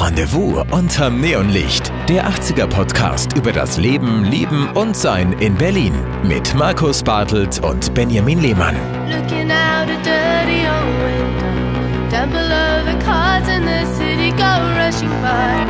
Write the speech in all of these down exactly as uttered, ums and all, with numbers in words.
Rendezvous unterm Neonlicht. Der achtziger-Podcast über das Leben, Lieben und Sein in Berlin. Mit Markus Bartelt und Benjamin Lehmann. Looking out a dirty old window, down below the cars in the city go rushing by.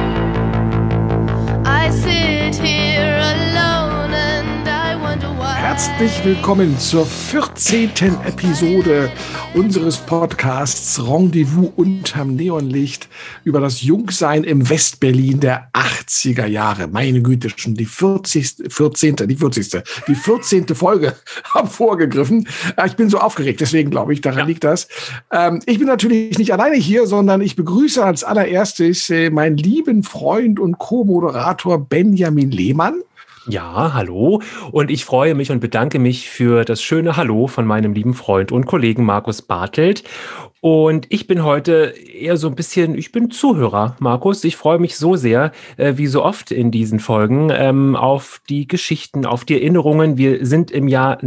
I sit here alone and I wonder why. Herzlich willkommen zur vierzehnten Episode unseres Podcasts Rendezvous unterm Neonlicht über das Jungsein im Westberlin der achtziger Jahre. Meine Güte, schon die vierzigste, vierzehnte, die vierzigste, die vierzehnte Folge haben vorgegriffen. Ich bin so aufgeregt, deswegen glaube ich, daran ja. liegt das. Ich bin natürlich nicht alleine hier, sondern ich begrüße als allererstes meinen lieben Freund und Co-Moderator Benjamin Lehmann. Ja, hallo. Und ich freue mich und bedanke mich für das schöne Hallo von meinem lieben Freund und Kollegen Markus Bartelt. Und ich bin heute eher so ein bisschen, ich bin Zuhörer, Markus. Ich freue mich so sehr, äh, wie so oft in diesen Folgen, ähm, auf die Geschichten, auf die Erinnerungen. Wir sind im Jahr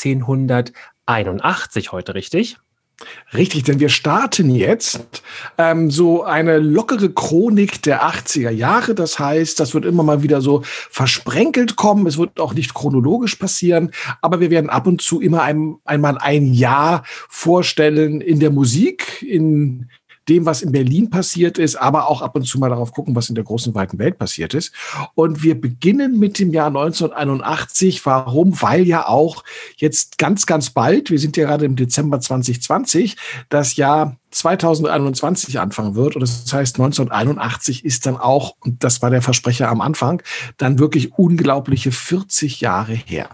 neunzehnhunderteinundachtzig heute, richtig? Richtig, denn wir starten jetzt ähm, so eine lockere Chronik der achtziger Jahre. Das heißt, das wird immer mal wieder so versprenkelt kommen. Es wird auch nicht chronologisch passieren, aber wir werden ab und zu immer ein, einmal ein Jahr vorstellen in der Musik, in dem, was in Berlin passiert ist, aber auch ab und zu mal darauf gucken, was in der großen, weiten Welt passiert ist. Und wir beginnen mit dem Jahr neunzehnhunderteinundachtzig. Warum? Weil ja auch jetzt ganz, ganz bald, wir sind ja gerade im Dezember zwanzig zwanzig, das Jahr zweitausendeinundzwanzig anfangen wird. Und das heißt, neunzehnhunderteinundachtzig ist dann auch, und das war der Versprecher am Anfang, dann wirklich unglaubliche vierzig Jahre her.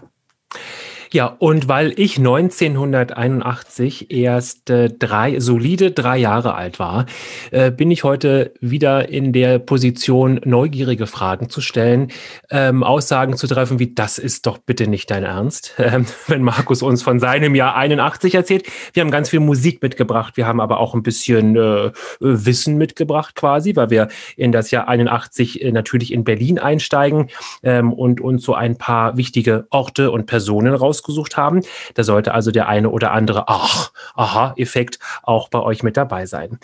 Ja, und weil ich neunzehnhunderteinundachtzig erst äh, drei, solide drei Jahre alt war, äh, bin ich heute wieder in der Position, neugierige Fragen zu stellen, ähm, Aussagen zu treffen wie, das ist doch bitte nicht dein Ernst, ähm, wenn Markus uns von seinem Jahr einundachtzig erzählt. Wir haben ganz viel Musik mitgebracht, wir haben aber auch ein bisschen äh, Wissen mitgebracht quasi, weil wir in das Jahr einundachtzig äh, natürlich in Berlin einsteigen ähm, und uns so ein paar wichtige Orte und Personen raus gesucht haben. Da sollte also der eine oder andere Ach, Aha-Effekt auch bei euch mit dabei sein.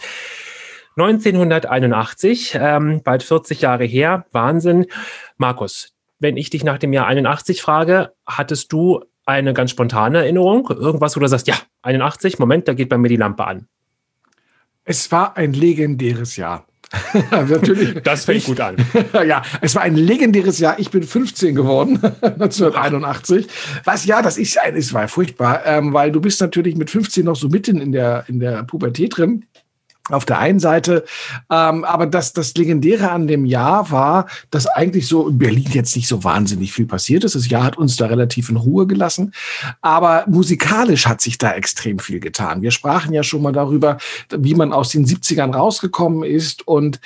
neunzehnhunderteinundachtzig, ähm, bald vierzig Jahre her, Wahnsinn. Markus, wenn ich dich nach dem Jahr einundachtzig frage, hattest du eine ganz spontane Erinnerung? Irgendwas, wo du sagst, ja, einundachtzig, Moment, da geht bei mir die Lampe an. Es war ein legendäres Jahr. Natürlich. Das fängt ich, gut an. Ja, es war ein legendäres Jahr. Ich bin fünfzehn geworden, neunzehnhunderteinundachtzig. Was, ja, das ist, es war furchtbar, ähm, weil du bist natürlich mit fünfzehn noch so mitten in der, in der Pubertät drin. Auf der einen Seite, ähm, aber das, das Legendäre an dem Jahr war, dass eigentlich so in Berlin jetzt nicht so wahnsinnig viel passiert ist. Das Jahr hat uns da relativ in Ruhe gelassen, aber musikalisch hat sich da extrem viel getan. Wir sprachen ja schon mal darüber, wie man aus den siebzigern rausgekommen ist, und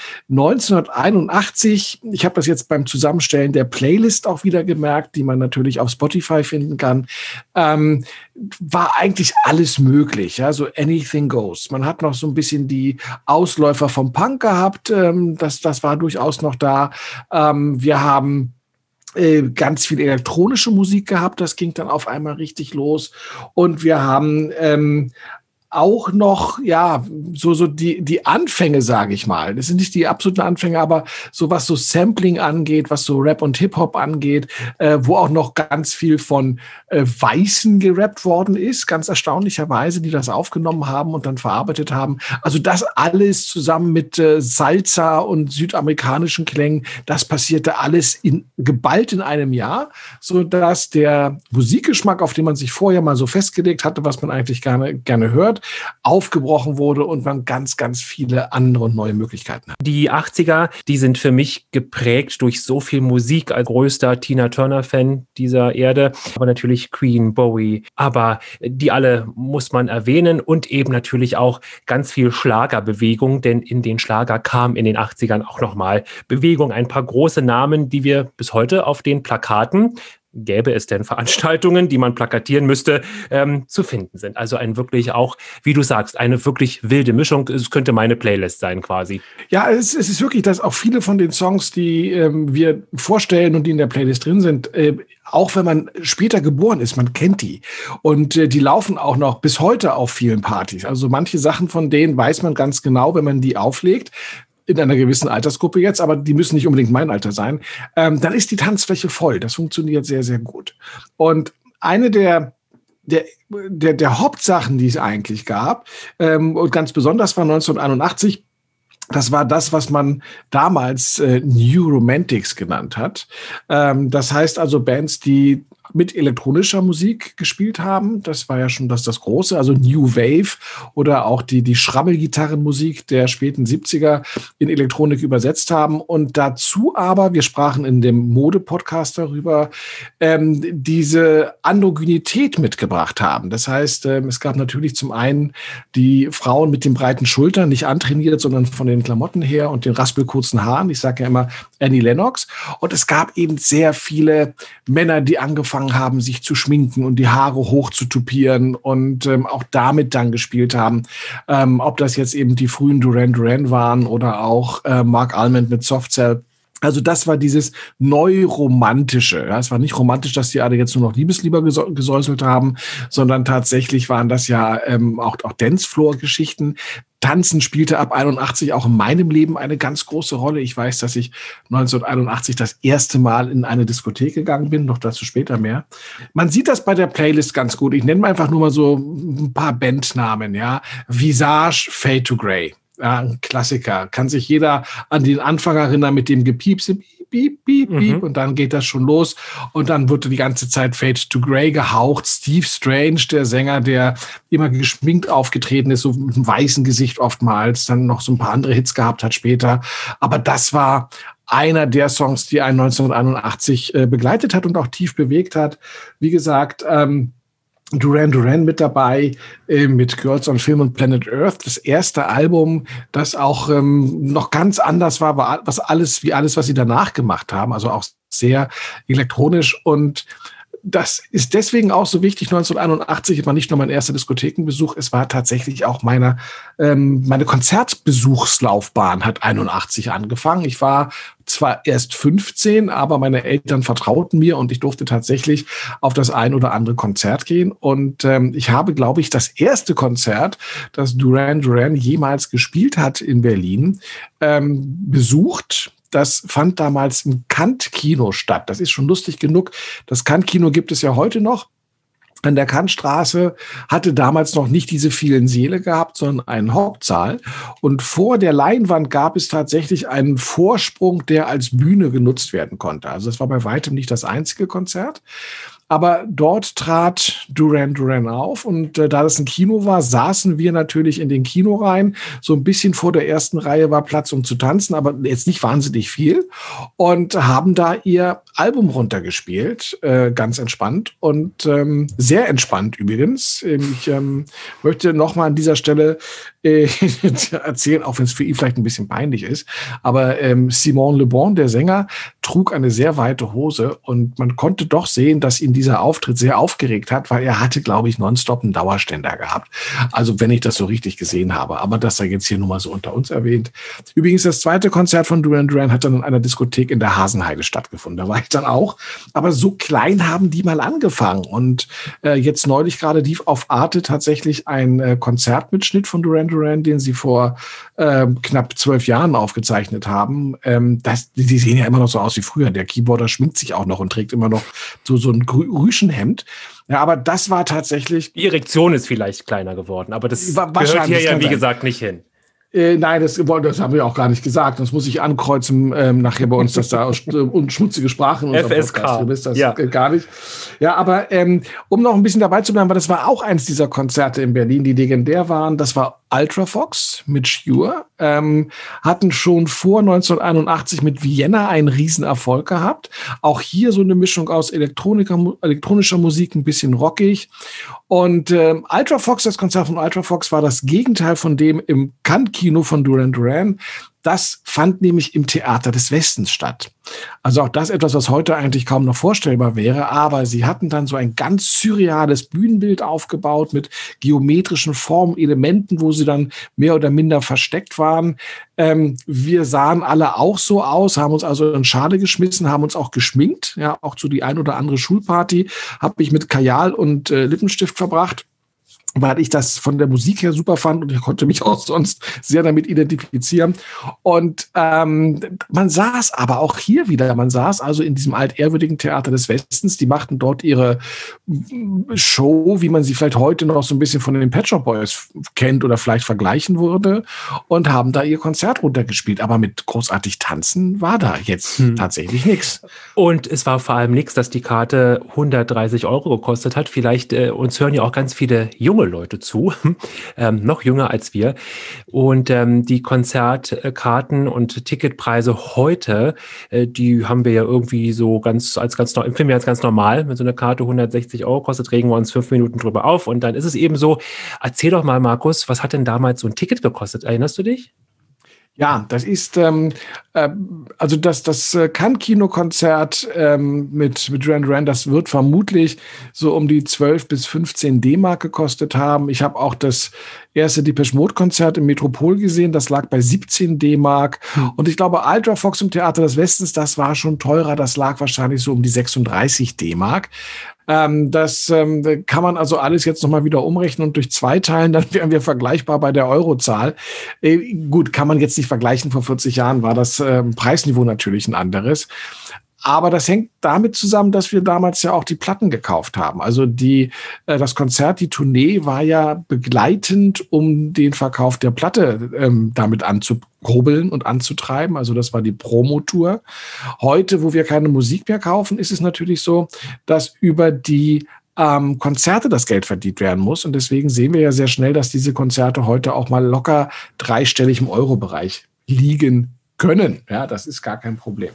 neunzehnhunderteinundachtzig, ich habe das jetzt beim Zusammenstellen der Playlist auch wieder gemerkt, die man natürlich auf Spotify finden kann, ähm, war eigentlich alles möglich, ja, so anything goes. Man hat noch so ein bisschen die Ausläufer vom Punk gehabt, ähm, das, das war durchaus noch da. Ähm, wir haben äh, ganz viel elektronische Musik gehabt, das ging dann auf einmal richtig los, und wir haben ähm, auch noch, ja, so, so die, die Anfänge, sage ich mal. Das sind nicht die absoluten Anfänge, aber so was so Sampling angeht, was so Rap und Hip-Hop angeht, äh, wo auch noch ganz viel von äh, Weißen gerappt worden ist, ganz erstaunlicherweise, die das aufgenommen haben und dann verarbeitet haben. Also das alles zusammen mit äh, Salsa und südamerikanischen Klängen, das passierte alles in, geballt in einem Jahr, so dass der Musikgeschmack, auf den man sich vorher mal so festgelegt hatte, was man eigentlich gerne, gerne hört, aufgebrochen wurde und man ganz, ganz viele andere und neue Möglichkeiten hat. Die achtziger, die sind für mich geprägt durch so viel Musik, als größter Tina Turner-Fan dieser Erde, aber natürlich Queen, Bowie, aber die alle muss man erwähnen, und eben natürlich auch ganz viel Schlagerbewegung, denn in den Schlager kam in den achtzigern auch nochmal Bewegung, ein paar große Namen, die wir bis heute auf den Plakaten, gäbe es denn Veranstaltungen, die man plakatieren müsste, ähm, zu finden sind. Also ein wirklich auch, wie du sagst, eine wirklich wilde Mischung. Es könnte meine Playlist sein quasi. Ja, es, es ist wirklich, dass auch viele von den Songs, die ähm, wir vorstellen und die in der Playlist drin sind, äh, auch wenn man später geboren ist, man kennt die. Und äh, die laufen auch noch bis heute auf vielen Partys. Also manche Sachen von denen weiß man ganz genau, wenn man die auflegt. in einer gewissen Altersgruppe jetzt, aber die müssen nicht unbedingt mein Alter sein, ähm, dann ist die Tanzfläche voll. Das funktioniert sehr, sehr gut. Und eine der Der, der, der Hauptsachen, die es eigentlich gab, ähm, und ganz besonders war neunzehnhunderteinundachtzig, das war das, was man damals äh, New Romantics genannt hat. Ähm, das heißt also Bands, die mit elektronischer Musik gespielt haben. Das war ja schon das, das Große, also New Wave oder auch die, die Schrabbelgitarrenmusik der späten siebziger in Elektronik übersetzt haben. Und dazu aber, wir sprachen in dem Mode-Podcast darüber, ähm, diese Androgynität mitgebracht haben. Das heißt, ähm, es gab natürlich zum einen die Frauen mit den breiten Schultern, nicht antrainiert, sondern von den Klamotten her und den raspelkurzen Haaren. Ich sage ja immer Annie Lennox. Und es gab eben sehr viele Männer, die angefangen haben, sich zu schminken und die Haare hoch zu tupieren und ähm, auch damit dann gespielt haben. Ähm, ob das jetzt eben die frühen Duran Duran waren oder auch äh, Mark Almond mit Soft Cell. Also das war dieses Neuromantische. Ja, es war nicht romantisch, dass die alle jetzt nur noch Liebeslieder gesäuselt haben, sondern tatsächlich waren das ja ähm, auch, auch Dancefloor-Geschichten. Tanzen spielte ab einundachtzig auch in meinem Leben eine ganz große Rolle. Ich weiß, dass ich neunzehnhunderteinundachtzig das erste Mal in eine Diskothek gegangen bin, noch dazu später mehr. Man sieht das bei der Playlist ganz gut. Ich nenne einfach nur mal so ein paar Bandnamen, ja. Visage, Fade to Grey. Ja, ein Klassiker. Kann sich jeder an den Anfang erinnern mit dem Gepiepse, piep, piep, piep, piep, mhm. Und dann geht das schon los. Und dann wird die ganze Zeit Fade to Grey gehaucht. Steve Strange, der Sänger, der immer geschminkt aufgetreten ist, so mit einem weißen Gesicht oftmals, dann noch so ein paar andere Hits gehabt hat später. Aber das war einer der Songs, die einen neunzehnhunderteinundachtzig äh, begleitet hat und auch tief bewegt hat. Wie gesagt, ähm, Duran Duran mit dabei, äh, mit Girls on Film und Planet Earth, das erste Album, das auch ähm, noch ganz anders war, war, was alles, wie alles, was sie danach gemacht haben, also auch sehr elektronisch. Und das ist deswegen auch so wichtig. neunzehnhunderteinundachtzig war nicht nur mein erster Diskothekenbesuch, es war tatsächlich auch meine, ähm, meine Konzertbesuchslaufbahn hat einundachtzig angefangen. Ich war zwar erst fünfzehn, aber meine Eltern vertrauten mir und ich durfte tatsächlich auf das ein oder andere Konzert gehen. Und ähm, ich habe, glaube ich, das erste Konzert, das Duran Duran jemals gespielt hat in Berlin, ähm, besucht. Das fand damals im Kant-Kino statt. Das ist schon lustig genug. Das Kant-Kino gibt es ja heute noch. An der Kantstraße, hatte damals noch nicht diese vielen Säle gehabt, sondern einen Hauptsaal. Und vor der Leinwand gab es tatsächlich einen Vorsprung, der als Bühne genutzt werden konnte. Also das war bei weitem nicht das einzige Konzert. Aber dort trat Duran Duran auf und äh, da das ein Kino war, saßen wir natürlich in den Kinoreihen. So ein bisschen vor der ersten Reihe war Platz, um zu tanzen, aber jetzt nicht wahnsinnig viel. Und haben da ihr Album runtergespielt, äh, ganz entspannt und ähm, sehr entspannt übrigens. Ich ähm, möchte noch mal an dieser Stelle äh, erzählen, auch wenn es für ihn vielleicht ein bisschen peinlich ist, aber ähm, Simon Le Bon, der Sänger, trug eine sehr weite Hose und man konnte doch sehen, dass ihn dieser Auftritt sehr aufgeregt hat, weil er hatte, glaube ich, nonstop einen Dauerständer gehabt. Also wenn ich das so richtig gesehen habe. Aber das sei jetzt hier nur mal so unter uns erwähnt. Übrigens, das zweite Konzert von Duran Duran hat dann in einer Diskothek in der Hasenheide stattgefunden. Da war ich dann auch. Aber so klein haben die mal angefangen. Und äh, jetzt neulich gerade lief auf Arte tatsächlich ein äh, Konzertmitschnitt von Duran Duran, den sie vor äh, knapp zwölf Jahren aufgezeichnet haben. Ähm, das, die sehen ja immer noch so aus wie früher. Der Keyboarder schminkt sich auch noch und trägt immer noch so, so ein Rüschenhemd. Ja, aber das war tatsächlich... Die Erektion ist vielleicht kleiner geworden, aber das war, gehört hier ja, wie sein. gesagt, nicht hin. Äh, nein, das, das haben wir auch gar nicht gesagt. Das muss ich ankreuzen ähm, nachher bei uns, dass da und schmutzige Sprachen und F S K. Ist das ja. gar nicht. Ja, aber ähm, um noch ein bisschen dabei zu bleiben, weil das war auch eins dieser Konzerte in Berlin, die legendär waren. Das war Ultrafox mit Shure. Ähm, hatten schon vor neunzehnhunderteinundachtzig mit Vienna einen Riesenerfolg gehabt. Auch hier so eine Mischung aus Elektronika, elektronischer Musik, ein bisschen rockig. Und ähm, Ultrafox, das Konzert von Ultrafox war das Gegenteil von dem im Kant-Kino von Duran Duran. Das fand nämlich im Theater des Westens statt. Also auch das etwas, was heute eigentlich kaum noch vorstellbar wäre. Aber sie hatten dann so ein ganz surreales Bühnenbild aufgebaut mit geometrischen Formen, Elementen, wo sie dann mehr oder minder versteckt waren. Ähm, wir sahen alle auch so aus, haben uns also in Schale geschmissen, haben uns auch geschminkt. Ja, auch zu die ein oder andere Schulparty habe ich mit Kajal und äh, Lippenstift verbracht. weil ich das von der Musik her super fand und ich konnte mich auch sonst sehr damit identifizieren. Und ähm, man saß aber auch hier wieder, man saß also in diesem altehrwürdigen Theater des Westens, die machten dort ihre Show, wie man sie vielleicht heute noch so ein bisschen von den Pet Shop Boys kennt oder vielleicht vergleichen würde, und haben da ihr Konzert runtergespielt. Aber mit großartig tanzen war da jetzt hm. tatsächlich nichts. Und es war vor allem nichts, dass die Karte hundertdreißig Euro gekostet hat. Vielleicht, äh, uns hören ja auch ganz viele junge Leute zu, ähm, noch jünger als wir. Und ähm, die Konzertkarten und Ticketpreise heute, äh, die haben wir ja irgendwie so ganz, als ganz, empfinden wir als ganz normal. Wenn so eine Karte hundertsechzig Euro kostet, regen wir uns fünf Minuten drüber auf und dann ist es eben so. Erzähl doch mal, Markus, was hat denn damals so ein Ticket gekostet? Erinnerst du dich? Ja, das ist ähm, äh, also das das äh, Cannes-Kinokonzert ähm, mit mit Duran Duran, das wird vermutlich so um die zwölf bis fünfzehn D-Mark gekostet haben. Ich habe auch das erste Depeche Mode-Konzert im Metropol gesehen, das lag bei siebzehn D-Mark. Hm. Und ich glaube, Ultra Fox im Theater des Westens, das war schon teurer, das lag wahrscheinlich so um die sechsunddreißig D-Mark. Ähm, das ähm, kann man also alles jetzt nochmal wieder umrechnen und durch zwei teilen, dann wären wir vergleichbar bei der Eurozahl. Äh, gut, kann man jetzt nicht vergleichen, vor vierzig Jahren war das äh, Preisniveau natürlich ein anderes. Aber das hängt damit zusammen, dass wir damals ja auch die Platten gekauft haben. Also die, äh, das Konzert, die Tournee war ja begleitend, um den Verkauf der Platte ähm, damit anzukurbeln und anzutreiben. Also das war die Promotour. Heute, wo wir keine Musik mehr kaufen, ist es natürlich so, dass über die ähm, Konzerte das Geld verdient werden muss. Und deswegen sehen wir ja sehr schnell, dass diese Konzerte heute auch mal locker dreistellig im Euro-Bereich liegen können. Ja, das ist gar kein Problem.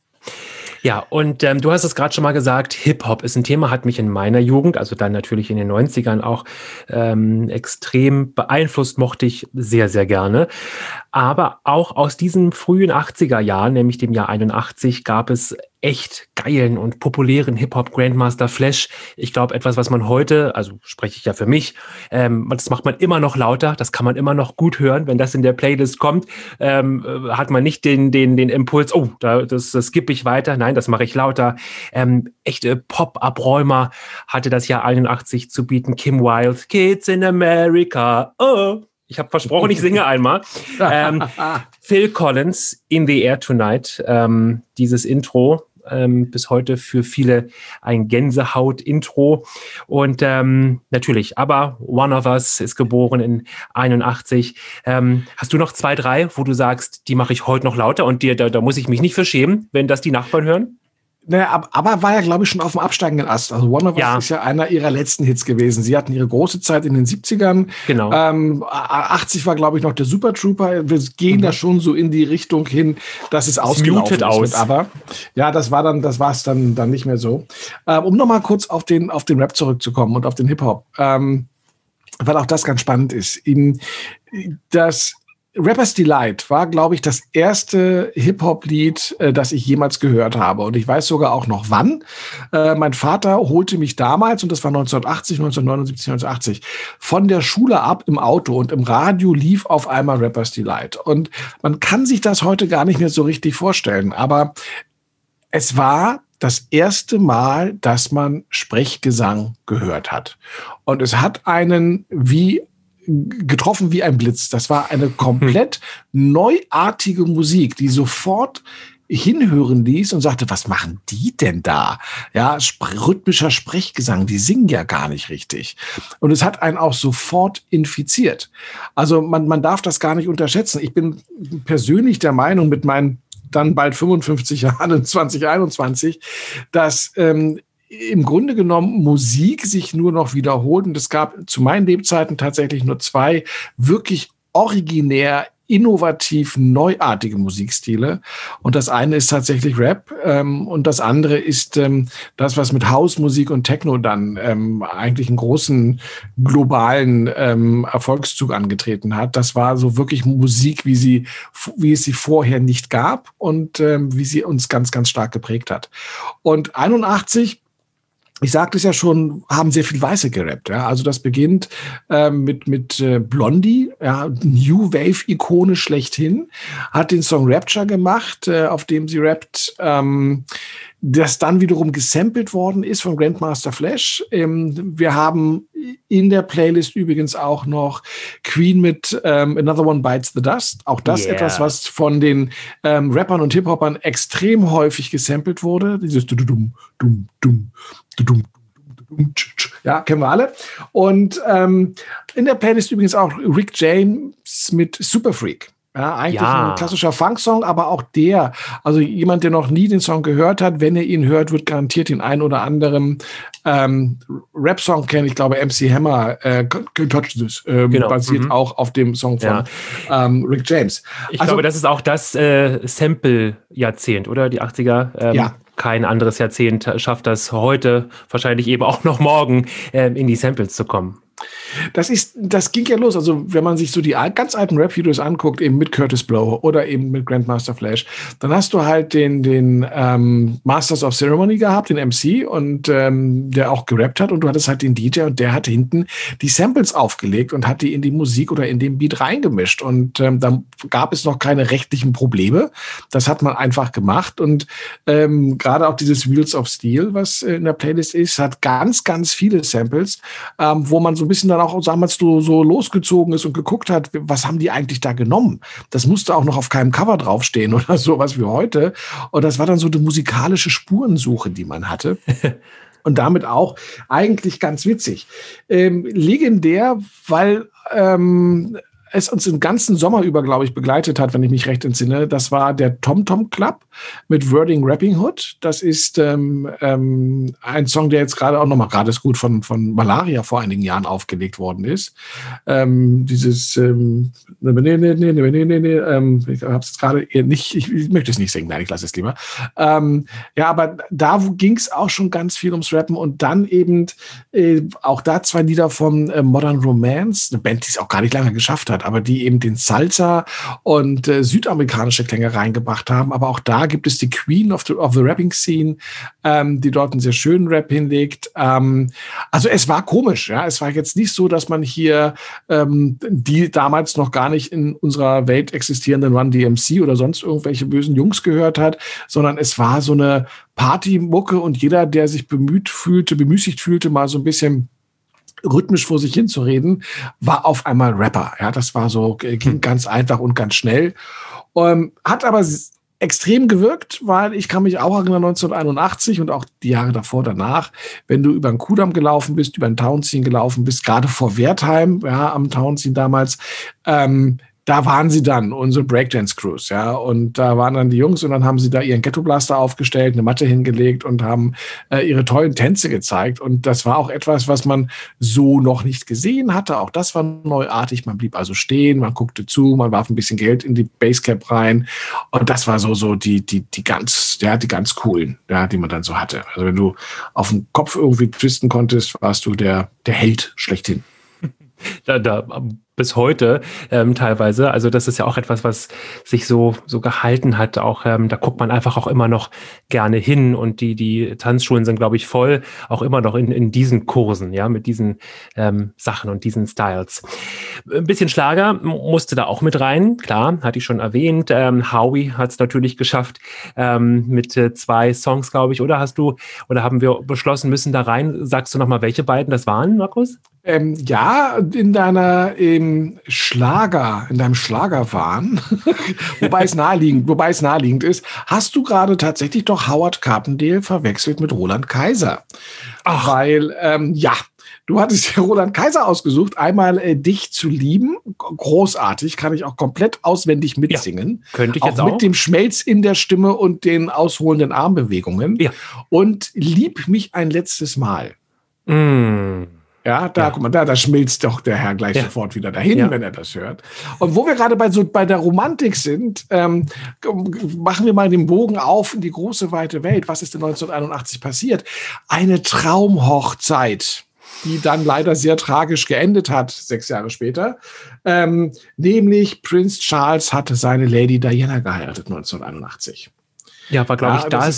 Ja, und ähm, du hast es gerade schon mal gesagt, Hip-Hop ist ein Thema, hat mich in meiner Jugend, also dann natürlich in den neunzigern auch ähm, extrem beeinflusst, mochte ich sehr, sehr gerne. Aber auch aus diesen frühen achtziger Jahren, nämlich dem Jahr einundachtzig, gab es echt geilen und populären Hip-Hop Grandmaster Flash. Ich glaube, etwas, was man heute, also spreche ich ja für mich, ähm, das macht man immer noch lauter, das kann man immer noch gut hören. Wenn das in der Playlist kommt, ähm, hat man nicht den, den, den Impuls, oh, da, das, das skippe ich weiter. Nein, das mache ich lauter. Ähm, echte Pop-Abräumer hatte das Jahr einundachtzig zu bieten. Kim Wilde, Kids in America, oh. Ich habe versprochen, ich singe einmal. ähm, Phil Collins, In the Air Tonight, ähm, dieses Intro, ähm, bis heute für viele ein Gänsehaut-Intro. Und ähm, natürlich, aber One of Us ist geboren in einundachtzig. Ähm, hast du noch zwei, drei, wo du sagst, die mache ich heute noch lauter und dir, da, da muss ich mich nicht für schämen, wenn das die Nachbarn hören? Naja, aber war ja, glaube ich, schon auf dem absteigenden Ast. Also One of Us ja. ist ja einer ihrer letzten Hits gewesen. Sie hatten ihre große Zeit in den siebzigern. Genau. Ähm, achtzig war, glaube ich, noch der Super Trooper. Wir gehen mhm. da schon so in die Richtung hin, dass es ausgelaufen ist. Aus. Aber ja, das war dann, das war es dann, dann nicht mehr so. Ähm, um nochmal kurz auf den, auf den Rap zurückzukommen und auf den Hip-Hop. Ähm, weil auch das ganz spannend ist. In, das Rapper's Delight war, glaube ich, das erste Hip-Hop-Lied, äh, das ich jemals gehört habe. Und ich weiß sogar auch noch wann. Äh, mein Vater holte mich damals, und das war neunzehnhundertachtzig, neunzehnhundertneunundsiebzig, neunzehnhundertachtzig, von der Schule ab im Auto, und im Radio lief auf einmal Rapper's Delight. Und man kann sich das heute gar nicht mehr so richtig vorstellen. Aber es war das erste Mal, dass man Sprechgesang gehört hat. Und es hat einen wie getroffen wie ein Blitz. Das war eine komplett neuartige Musik, die sofort hinhören ließ und sagte, was machen die denn da? Ja, sp- rhythmischer Sprechgesang, die singen ja gar nicht richtig. Und es hat einen auch sofort infiziert. Also man, man darf das gar nicht unterschätzen. Ich bin persönlich der Meinung, mit meinen dann bald fünfundfünfzig Jahren in zwanzig einundzwanzig, dass ähm, im Grunde genommen Musik sich nur noch wiederholt. Und es gab zu meinen Lebzeiten tatsächlich nur zwei wirklich originär, innovativ, neuartige Musikstile. Und das eine ist tatsächlich Rap ähm, und das andere ist ähm, das, was mit Hausmusik und Techno dann ähm, eigentlich einen großen globalen ähm, Erfolgszug angetreten hat. Das war so wirklich Musik, wie sie, wie es sie vorher nicht gab und ähm, wie sie uns ganz, ganz stark geprägt hat. Und einundachtzig ich sagte es ja schon, haben sehr viel Weiße gerappt. Ja? Also das beginnt ähm, mit, mit äh, Blondie, ja, New Wave-Ikone schlechthin, hat den Song Rapture gemacht, äh, auf dem sie rappt, ähm, das dann wiederum gesampelt worden ist von Grandmaster Flash. Ähm, wir haben in der Playlist übrigens auch noch Queen mit ähm, Another One Bites the Dust. Auch das yeah. etwas, was von den ähm, Rappern und Hip-Hopern extrem häufig gesampelt wurde. Dieses Dum Dum Dum Dum. Ja, kennen wir alle. Und ähm, in der Playlist übrigens auch Rick James mit Super Freak. Ja, eigentlich ja. ein klassischer Funk-Song, aber auch der, also jemand, der noch nie den Song gehört hat, wenn er ihn hört, wird garantiert den einen oder anderen ähm, Rap-Song kennen. Ich glaube, M C Hammer, äh, Can't Touch This, ähm, genau. basiert mhm. auch auf dem Song von ja. ähm, Rick James. Ich also, glaube, das ist auch das äh, Sample-Jahrzehnt, oder? Die achtziger. Ähm, ja. Kein anderes Jahrzehnt schafft das heute, wahrscheinlich eben auch noch morgen, ähm, in die Samples zu kommen. Das ist, das ging ja los. Also, wenn man sich so die ganz alten Rap-Videos anguckt, eben mit Curtis Blow oder eben mit Grandmaster Flash, dann hast du halt den, den ähm, Masters of Ceremony gehabt, den M C, und ähm, der auch gerappt hat, und du hattest halt den D J, und der hat hinten die Samples aufgelegt und hat die in die Musik oder in den Beat reingemischt. Und ähm, dann gab es noch keine rechtlichen Probleme. Das hat man einfach gemacht. Und ähm, gerade auch dieses Wheels of Steel, was in der Playlist ist, hat ganz, ganz viele Samples, ähm, wo man so ein bisschen dann auch damals so, so losgezogen ist und geguckt hat, was haben die eigentlich da genommen? Das musste auch noch auf keinem Cover draufstehen oder sowas wie heute. Und das war dann so eine musikalische Spurensuche, die man hatte. Und damit auch eigentlich ganz witzig. Ähm, legendär, weil ähm, es uns den ganzen Sommer über, glaube ich, begleitet hat, wenn ich mich recht entsinne. Das war der Tom Tom Club mit Wording Rapping Hood. Das ist ähm, ähm, ein Song, der jetzt gerade auch nochmal gerade ist gut von, von Malaria vor einigen Jahren aufgelegt worden ist. Ähm, dieses ähm, nee, nee, nee, nee, nee, nee, nee, ähm, ich habe es gerade nicht, ich, ich möchte es nicht singen, nein, ich lasse es lieber. Ähm, ja, aber da ging es auch schon ganz viel ums Rappen, und dann eben äh, auch da zwei Lieder von äh, Modern Romance, eine Band, die es auch gar nicht lange geschafft hat, aber die eben den Salsa und äh, südamerikanische Klänge reingebracht haben. Aber auch da gibt es die Queen of the, of the Rapping Scene, ähm, die dort einen sehr schönen Rap hinlegt. Ähm, also es war komisch, ja. Es war jetzt nicht so, dass man hier ähm, die damals noch gar nicht in unserer Welt existierenden Run D M C oder sonst irgendwelche bösen Jungs gehört hat, sondern es war so eine Partymucke, und jeder, der sich bemüht fühlte, bemüßigt fühlte, mal so ein bisschen rhythmisch vor sich hinzureden, war auf einmal Rapper. Ja, das war so, ging ganz einfach und ganz schnell. Ähm, hat aber extrem gewirkt, weil ich kann mich auch erinnern, neunzehnhunderteinundachtzig und auch die Jahre davor, danach, wenn du über den Kudamm gelaufen bist, über den Townsien gelaufen bist, gerade vor Wertheim, ja, am Townsien damals, ähm, da waren sie dann, unsere Breakdance-Crews, ja, und da waren dann die Jungs, und dann haben sie da ihren Ghetto-Blaster aufgestellt, eine Matte hingelegt und haben äh, ihre tollen Tänze gezeigt, und das war auch etwas, was man so noch nicht gesehen hatte. Auch das war neuartig. Man blieb also stehen, man guckte zu, man warf ein bisschen Geld in die Basecap rein, und das war so so die die die ganz ja die ganz coolen, ja, die man dann so hatte. Also wenn du auf den Kopf irgendwie twisten konntest, warst du der der Held schlechthin. Da, da, bis heute ähm, teilweise. Also das ist ja auch etwas, was sich so so gehalten hat. Auch ähm, da guckt man einfach auch immer noch gerne hin, und die die Tanzschulen sind, glaube ich, voll auch immer noch in in diesen Kursen, ja, mit diesen ähm, Sachen und diesen Styles. Ein bisschen Schlager musste da auch mit rein, klar, hatte ich schon erwähnt. Ähm, Howie hat es natürlich geschafft ähm, mit äh, zwei Songs, glaube ich. Oder hast du oder haben wir beschlossen, müssen da rein? Sagst du noch mal, welche beiden das waren, Markus? Ähm, ja, in deiner ähm, Schlager, in deinem Schlagerwahn, wobei es naheliegend, wobei es naheliegend ist, hast du gerade tatsächlich doch Howard Carpendale verwechselt mit Roland Kaiser. Ach. Weil, ähm, ja, du hattest ja Roland Kaiser ausgesucht, einmal äh, Dich zu lieben, großartig, kann ich auch komplett auswendig mitsingen. Ja, könnte ich auch jetzt auch. Mit dem Schmelz in der Stimme und den ausholenden Armbewegungen. Ja. Und Lieb mich ein letztes Mal. Mm. Ja, da, ja. guck mal, da, da schmilzt doch der Herr gleich ja. sofort wieder dahin, ja. wenn er das hört. Und wo wir gerade bei, so, bei der Romantik sind, ähm, machen wir mal den Bogen auf in die große, weite Welt. Was ist denn neunzehnhunderteinundachtzig passiert? Eine Traumhochzeit, die dann leider sehr tragisch geendet hat, sechs Jahre später. Ähm, nämlich Prinz Charles hatte seine Lady Diana geheiratet neunzehnhunderteinundachtzig. Ja, war, glaube ja, ich, das, das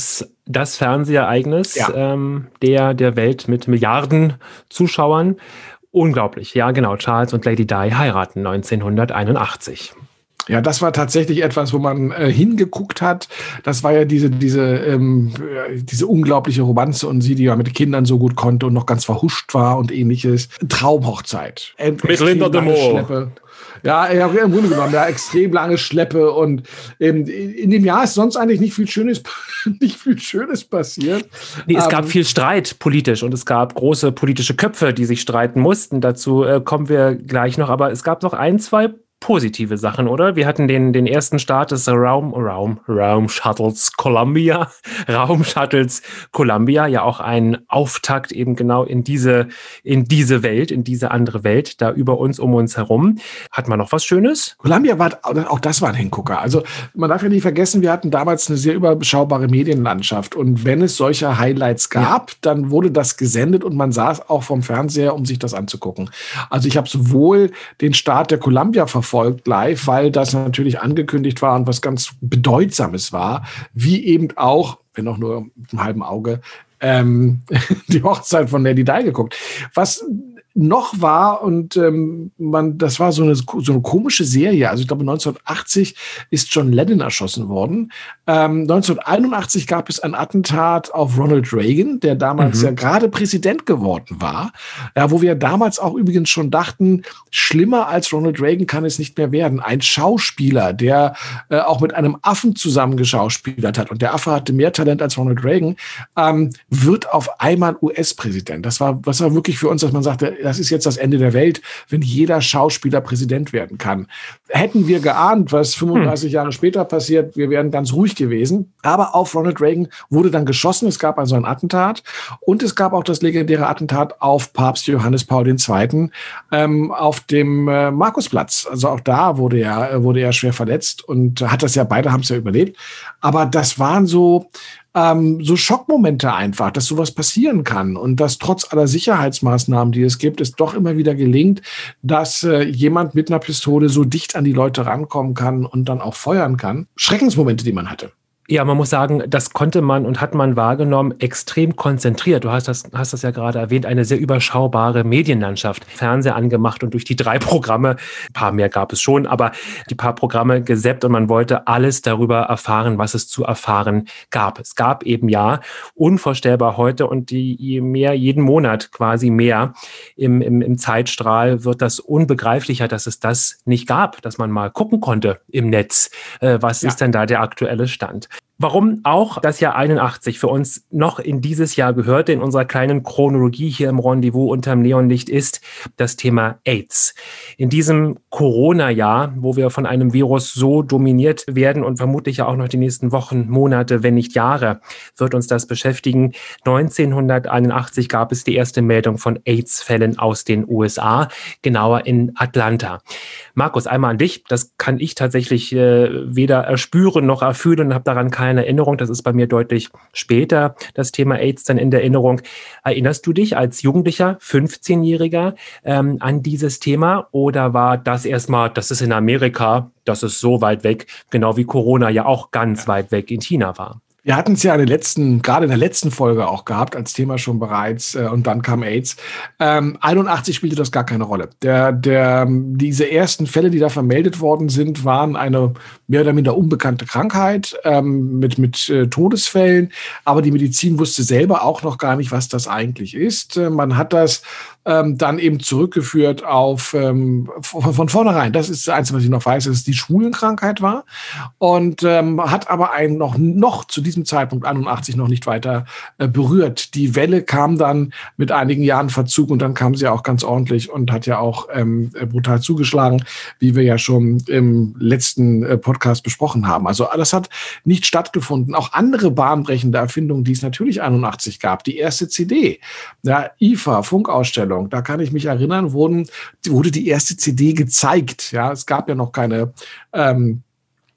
Das Fernsehereignis Ja. ähm, der, der Welt mit Milliarden Zuschauern. Unglaublich. Ja, genau. Charles und Lady Di heiraten neunzehnhunderteinundachtzig. Ja, das war tatsächlich etwas, wo man äh, hingeguckt hat. Das war ja diese, diese, ähm, diese unglaubliche Romanze und sie, die ja mit Kindern so gut konnte und noch ganz verhuscht war und ähnliches. Traumhochzeit. Mit Linda de Mol. Ja, ja, im Grunde genommen, ja, extrem lange Schleppe und ähm, in dem Jahr ist sonst eigentlich nicht viel Schönes, nicht viel Schönes passiert. Nee, es ähm, gab viel Streit politisch und es gab große politische Köpfe, die sich streiten mussten. Dazu äh, kommen wir gleich noch, aber es gab noch ein, zwei positive Sachen, oder? Wir hatten den, den ersten Start des Raum, Raum, Raum Shuttles Columbia, Raum Shuttles Columbia, ja auch ein Auftakt eben genau in diese, in diese Welt, in diese andere Welt, da über uns, um uns herum. Hat man noch was Schönes? Columbia war, auch das war ein Hingucker. Also man darf ja nicht vergessen, wir hatten damals eine sehr überschaubare Medienlandschaft und wenn es solche Highlights gab, ja. dann wurde das gesendet und man saß auch vom Fernseher, um sich das anzugucken. Also ich habe sowohl den Start der Columbia verfolgt, folgt live, weil das natürlich angekündigt war und was ganz Bedeutsames war, wie eben auch, wenn auch nur mit einem halben Auge, ähm, die Hochzeit von Lady Di geguckt. Was noch war und ähm, man, das war so eine, so eine komische Serie. Also ich glaube neunzehnhundertachtzig ist John Lennon erschossen worden. Ähm, neunzehnhunderteinundachtzig gab es ein Attentat auf Ronald Reagan, der damals mhm. ja gerade Präsident geworden war. Ja, wo wir damals auch übrigens schon dachten, schlimmer als Ronald Reagan kann es nicht mehr werden. Ein Schauspieler, der äh, auch mit einem Affen zusammen geschauspielert hat und der Affe hatte mehr Talent als Ronald Reagan, ähm, wird auf einmal U S-Präsident. Das war, das war wirklich für uns, dass man sagte, das ist jetzt das Ende der Welt, wenn jeder Schauspieler Präsident werden kann. Hätten wir geahnt, was fünfunddreißig hm. Jahre später passiert, wir wären ganz ruhig gewesen. Aber auf Ronald Reagan wurde dann geschossen. Es gab also ein Attentat. Und es gab auch das legendäre Attentat auf Papst Johannes Paul der Zweite. Ähm, auf dem äh, Markusplatz. Also auch da wurde er, wurde er schwer verletzt und hat das ja, beide haben es ja überlebt. Aber das waren so, Ähm, so Schockmomente einfach, dass sowas passieren kann und dass trotz aller Sicherheitsmaßnahmen, die es gibt, es doch immer wieder gelingt, dass äh, jemand mit einer Pistole so dicht an die Leute rankommen kann und dann auch feuern kann. Schreckensmomente, die man hatte. Ja, man muss sagen, das konnte man und hat man wahrgenommen, extrem konzentriert. Du hast das, hast das ja gerade erwähnt, eine sehr überschaubare Medienlandschaft. Fernseher angemacht und durch die drei Programme, ein paar mehr gab es schon, aber die paar Programme gesäppt und man wollte alles darüber erfahren, was es zu erfahren gab. Es gab eben ja unvorstellbar heute und die, je mehr, jeden Monat quasi mehr im, im, im Zeitstrahl wird das unbegreiflicher, dass es das nicht gab, dass man mal gucken konnte im Netz. Äh, was ja. ist denn da der aktuelle Stand? Warum auch das Jahr einundachtzig für uns noch in dieses Jahr gehörte, in unserer kleinen Chronologie hier im Rendezvous unterm Neonlicht, ist das Thema AIDS. In diesem Corona-Jahr, wo wir von einem Virus so dominiert werden und vermutlich ja auch noch die nächsten Wochen, Monate, wenn nicht Jahre, wird uns das beschäftigen. neunzehnhunderteinundachtzig gab es die erste Meldung von AIDS-Fällen aus den U S A, genauer in Atlanta. Markus, einmal an dich. Das kann ich tatsächlich äh, weder erspüren noch erfühlen und habe daran keine Erinnerung. Das ist bei mir deutlich später, das Thema AIDS dann in der Erinnerung. Erinnerst du dich als Jugendlicher, fünfzehnjähriger, ähm, an dieses Thema? Oder war das erstmal, das ist in Amerika, das ist so weit weg, genau wie Corona ja auch ganz weit weg in China war? Wir hatten es ja in der letzten, gerade in der letzten Folge auch gehabt, als Thema schon bereits, äh, und dann kam AIDS. Ähm, einundachtzig spielte das gar keine Rolle. Der, der, diese ersten Fälle, die da vermeldet worden sind, waren eine mehr oder minder unbekannte Krankheit ähm, mit, mit äh, Todesfällen. Aber die Medizin wusste selber auch noch gar nicht, was das eigentlich ist. Äh, man hat das ähm, dann eben zurückgeführt auf ähm, von, von vornherein. Das ist das Einzige, was ich noch weiß, dass es die Schwulenkrankheit war. Und ähm, hat aber einen noch, noch zu diesem Zeitpunkt einundachtzig noch nicht weiter äh, berührt. Die Welle kam dann mit einigen Jahren Verzug und dann kam sie auch ganz ordentlich und hat ja auch ähm, brutal zugeschlagen, wie wir ja schon im letzten äh, Podcast besprochen haben. Also das hat nicht stattgefunden. Auch andere bahnbrechende Erfindungen, die es natürlich einundachtzig gab. Die erste C D, ja, I F A, Funkausstellung, da kann ich mich erinnern, wurden, wurde die erste C D gezeigt. Ja, es gab ja noch keine ähm,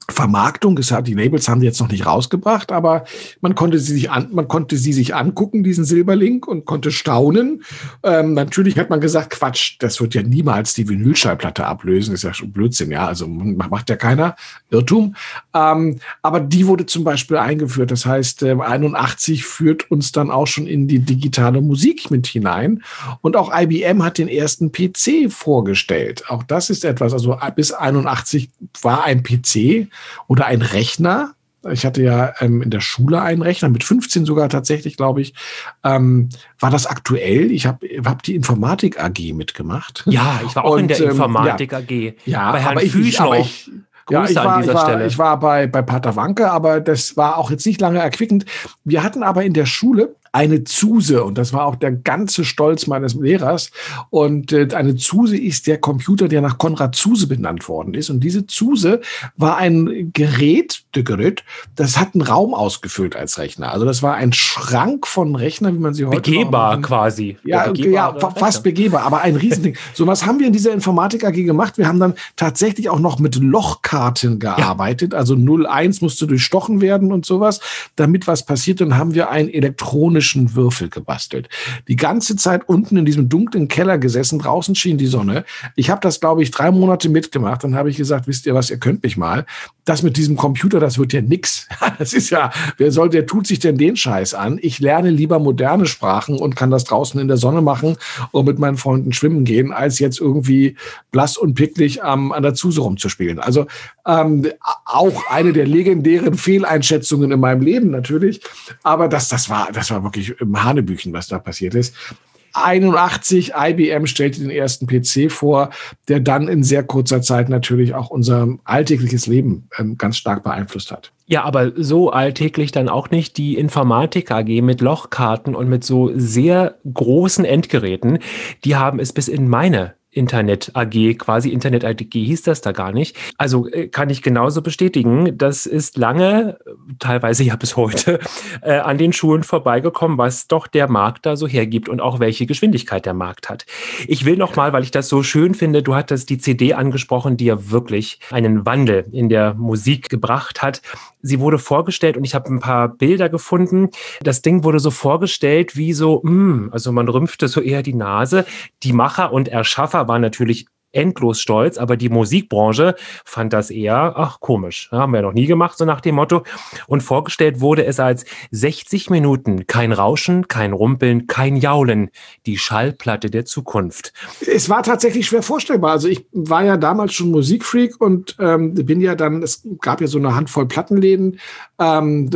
Vermarktung, es hat, die Labels haben sie jetzt noch nicht rausgebracht, aber man konnte sie sich an, man konnte sie sich angucken, diesen Silberlink, und konnte staunen. Ähm, natürlich hat man gesagt, Quatsch, das wird ja niemals die Vinylschallplatte ablösen, ist ja schon Blödsinn, ja, also macht ja keiner, Irrtum. Ähm, aber die wurde zum Beispiel eingeführt, das heißt, äh, einundachtzig führt uns dann auch schon in die digitale Musik mit hinein, und auch I B M hat den ersten P C vorgestellt. Auch das ist etwas, also bis einundachtzig war ein P C oder ein Rechner. Ich hatte ja ähm, in der Schule einen Rechner, mit fünfzehn sogar tatsächlich, glaube ich. Ähm, war das aktuell? Ich habe hab die Informatik A G mitgemacht. Ja, ich war auch Und, in der ähm, Informatik A G. Ja, bei Herrn aber ich, Füsch aber noch. ich, Grüße ja, ich war, an dieser ich war, Stelle. Ich war bei, bei Pater Wanke, aber das war auch jetzt nicht lange erquickend. Wir hatten aber in der Schule eine Zuse, und das war auch der ganze Stolz meines Lehrers. Und äh, eine Zuse ist der Computer, der nach Konrad Zuse benannt worden ist. Und diese Zuse war ein Gerät, der Gerät, das hat einen Raum ausgefüllt als Rechner. Also das war ein Schrank von Rechnern, wie man sie heute begehbar quasi. Ja, ja, fast begehbar, aber ein Riesending. So was haben wir in dieser Informatik A G gemacht. Wir haben dann tatsächlich auch noch mit Lochkarten gearbeitet. Ja. Also null eins musste durchstochen werden und sowas, damit was passiert. Dann haben wir einen elektronischen Würfel gebastelt. Die ganze Zeit unten in diesem dunklen Keller gesessen, draußen schien die Sonne. Ich habe das, glaube ich, drei Monate mitgemacht. Dann habe ich gesagt, wisst ihr was, ihr könnt mich mal. Das mit diesem Computer, das wird ja nix. Das ist ja, wer soll, der tut sich denn den Scheiß an? Ich lerne lieber moderne Sprachen und kann das draußen in der Sonne machen und mit meinen Freunden schwimmen gehen, als jetzt irgendwie blass und picklig ähm, an der Zuse rumzuspielen. Also ähm, auch eine der legendären Fehleinschätzungen in meinem Leben natürlich. Aber das, das war, das war wirklich im Hanebüchen, was da passiert ist. einundachtzig, I B M stellte den ersten P C vor, der dann in sehr kurzer Zeit natürlich auch unser alltägliches Leben ähm, ganz stark beeinflusst hat. Ja, aber so alltäglich dann auch nicht. Die Informatik A G mit Lochkarten und mit so sehr großen Endgeräten, die haben es bis in meine Internet A G, quasi Internet A G hieß das da gar nicht. Also äh, kann ich genauso bestätigen, das ist lange, teilweise ja bis heute, äh, an den Schulen vorbeigekommen, was doch der Markt da so hergibt und auch welche Geschwindigkeit der Markt hat. Ich will noch mal, weil ich das so schön finde, du hattest die C D angesprochen, die ja wirklich einen Wandel in der Musik gebracht hat. Sie wurde vorgestellt und ich habe ein paar Bilder gefunden. Das Ding wurde so vorgestellt wie so, mh, also man rümpfte so eher die Nase. Die Macher und Erschaffer waren natürlich endlos stolz, aber die Musikbranche fand das eher, ach komisch, haben wir noch nie gemacht, so nach dem Motto. Und vorgestellt wurde es als sechzig Minuten, kein Rauschen, kein Rumpeln, kein Jaulen, die Schallplatte der Zukunft. Es war tatsächlich schwer vorstellbar. Also ich war ja damals schon Musikfreak und ähm, bin ja dann, es gab ja so eine Handvoll Plattenläden ähm,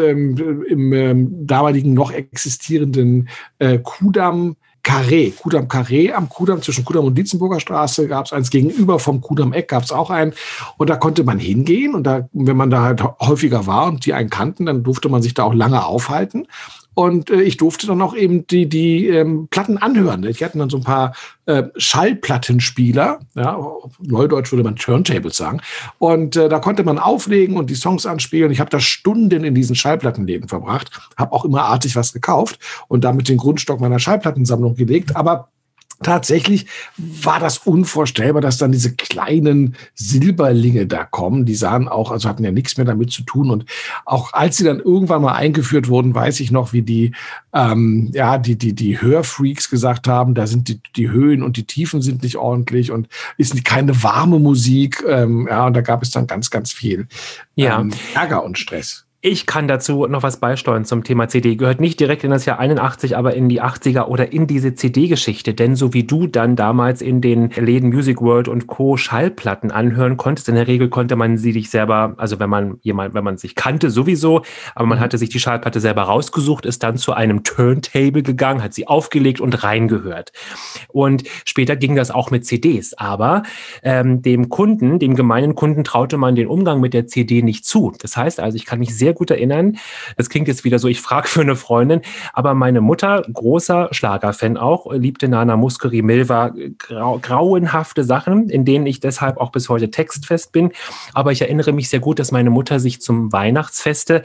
im ähm, damaligen noch existierenden äh, Kudamm, Carré, Kudamm Carré, am Kudamm, zwischen Kudamm und Dietzenburger Straße gab es eins, gegenüber vom Kudamm Eck gab es auch einen. Und da konnte man hingehen und da, wenn man da halt häufiger war und die einen kannten, dann durfte man sich da auch lange aufhalten. Und äh, ich durfte dann auch eben die, die ähm, Platten anhören. Ich hatte dann so ein paar äh, Schallplattenspieler, ja, neudeutsch würde man Turntables sagen. Und äh, da konnte man auflegen und die Songs anspielen. Ich habe da Stunden in diesen Schallplattenläden verbracht, habe auch immer artig was gekauft und damit den Grundstock meiner Schallplattensammlung gelegt. Aber tatsächlich war das unvorstellbar, dass dann diese kleinen Silberlinge da kommen. Die sahen auch, also hatten ja nichts mehr damit zu tun. Und auch als sie dann irgendwann mal eingeführt wurden, weiß ich noch, wie die, ähm, ja, die, die, die Hörfreaks gesagt haben, da sind die, die Höhen und die Tiefen sind nicht ordentlich und ist keine warme Musik. Ähm, ja, und da gab es dann ganz, ganz viel ja. ähm, Ärger und Stress. Ich kann dazu noch was beisteuern zum Thema C D. Gehört nicht direkt in das Jahr einundachtzig, aber in die achtziger oder in diese C D-Geschichte. Denn so wie du dann damals in den Läden Music World und Co. Schallplatten anhören konntest, in der Regel konnte man sie dich selber, also wenn man jemand, wenn man sich kannte sowieso, aber man mhm. hatte sich die Schallplatte selber rausgesucht, ist dann zu einem Turntable gegangen, hat sie aufgelegt und reingehört. Und später ging das auch mit C Ds. Aber ähm, dem Kunden, dem gemeinen Kunden traute man den Umgang mit der C D nicht zu. Das heißt also, ich kann mich sehr sehr gut erinnern. Das klingt jetzt wieder so, ich frage für eine Freundin, aber meine Mutter, großer Schlagerfan auch, liebte Nana Mouskouri, Milva, grau, grauenhafte Sachen, in denen ich deshalb auch bis heute textfest bin. Aber ich erinnere mich sehr gut, dass meine Mutter sich zum Weihnachtsfeste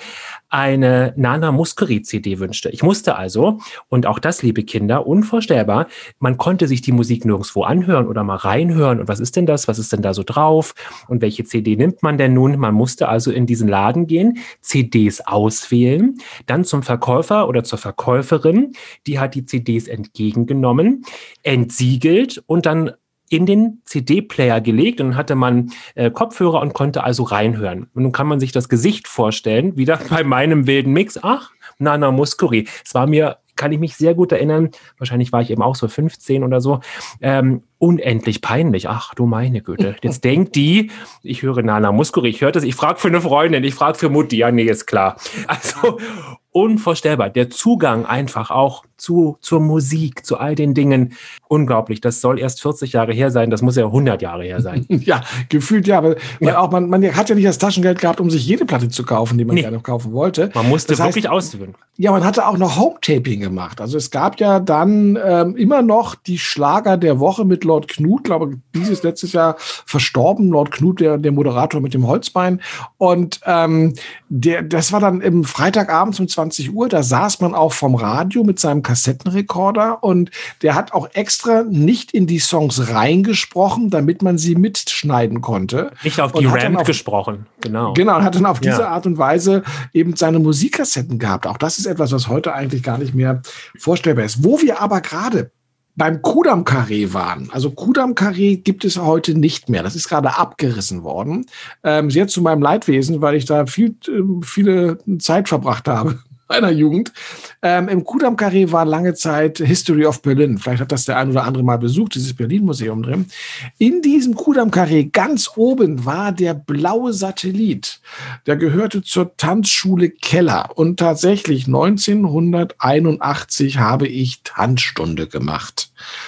eine Nana Mouskouri-C D wünschte. Ich musste also, und auch das, liebe Kinder, unvorstellbar, man konnte sich die Musik nirgendwo anhören oder mal reinhören. Und was ist denn das? Was ist denn da so drauf? Und welche C D nimmt man denn nun? Man musste also in diesen Laden gehen, C Ds auswählen, dann zum Verkäufer oder zur Verkäuferin, die hat die C Ds entgegengenommen, entsiegelt und dann in den C D-Player gelegt und dann hatte man äh, Kopfhörer und konnte also reinhören. Und nun kann man sich das Gesicht vorstellen, wieder bei meinem wilden Mix. Ach, Nana Mouskouri. Es war mir, kann ich mich sehr gut erinnern, wahrscheinlich war ich eben auch so fünfzehn oder so, ähm, unendlich peinlich. Ach du meine Güte. Jetzt denkt die, ich höre Nana Mouskouri, ich höre das, ich frage für eine Freundin, ich frage für Mutti. Ja, nee, ist klar. Also unvorstellbar. Der Zugang einfach auch zu, zur Musik, zu all den Dingen. Unglaublich. Das soll erst vierzig Jahre her sein. Das muss ja hundert Jahre her sein. Ja, gefühlt ja. Aber ja. Auch man, man hat ja nicht das Taschengeld gehabt, um sich jede Platte zu kaufen, die man nee. gerne kaufen wollte. Man musste das heißt, wirklich ausführen. Ja, man hatte auch noch Home-Taping gemacht. Also es gab ja dann ähm, immer noch die Schlager der Woche mit Lord Knut. Ich glaube, dieses letztes Jahr verstorben. Lord Knut, der, der Moderator mit dem Holzbein. Und ähm, der, das war dann im Freitagabend um zwanzig Uhr. Da saß man auch vom Radio mit seinem Kassettenrekorder und der hat auch extra nicht in die Songs reingesprochen, damit man sie mitschneiden konnte. Nicht auf die Ramp gesprochen, genau. Genau, und hat dann auf diese ja. Art und Weise eben seine Musikkassetten gehabt. Auch das ist etwas, was heute eigentlich gar nicht mehr vorstellbar ist. Wo wir aber gerade beim Kudam-Karree waren. Also Kudam-Karree gibt es heute nicht mehr. Das ist gerade abgerissen worden. Ähm, sehr zu meinem Leidwesen, weil ich da viel, viele Zeit verbracht habe. Meiner Jugend. Ähm, Im Kudam-Karree war lange Zeit History of Berlin. Vielleicht hat das der ein oder andere mal besucht, dieses Berlin-Museum drin. In diesem Kudam-Karree ganz oben war der blaue Satellit. Der gehörte zur Tanzschule Keller. Und tatsächlich neunzehnhunderteinundachtzig habe ich Tanzstunde gemacht.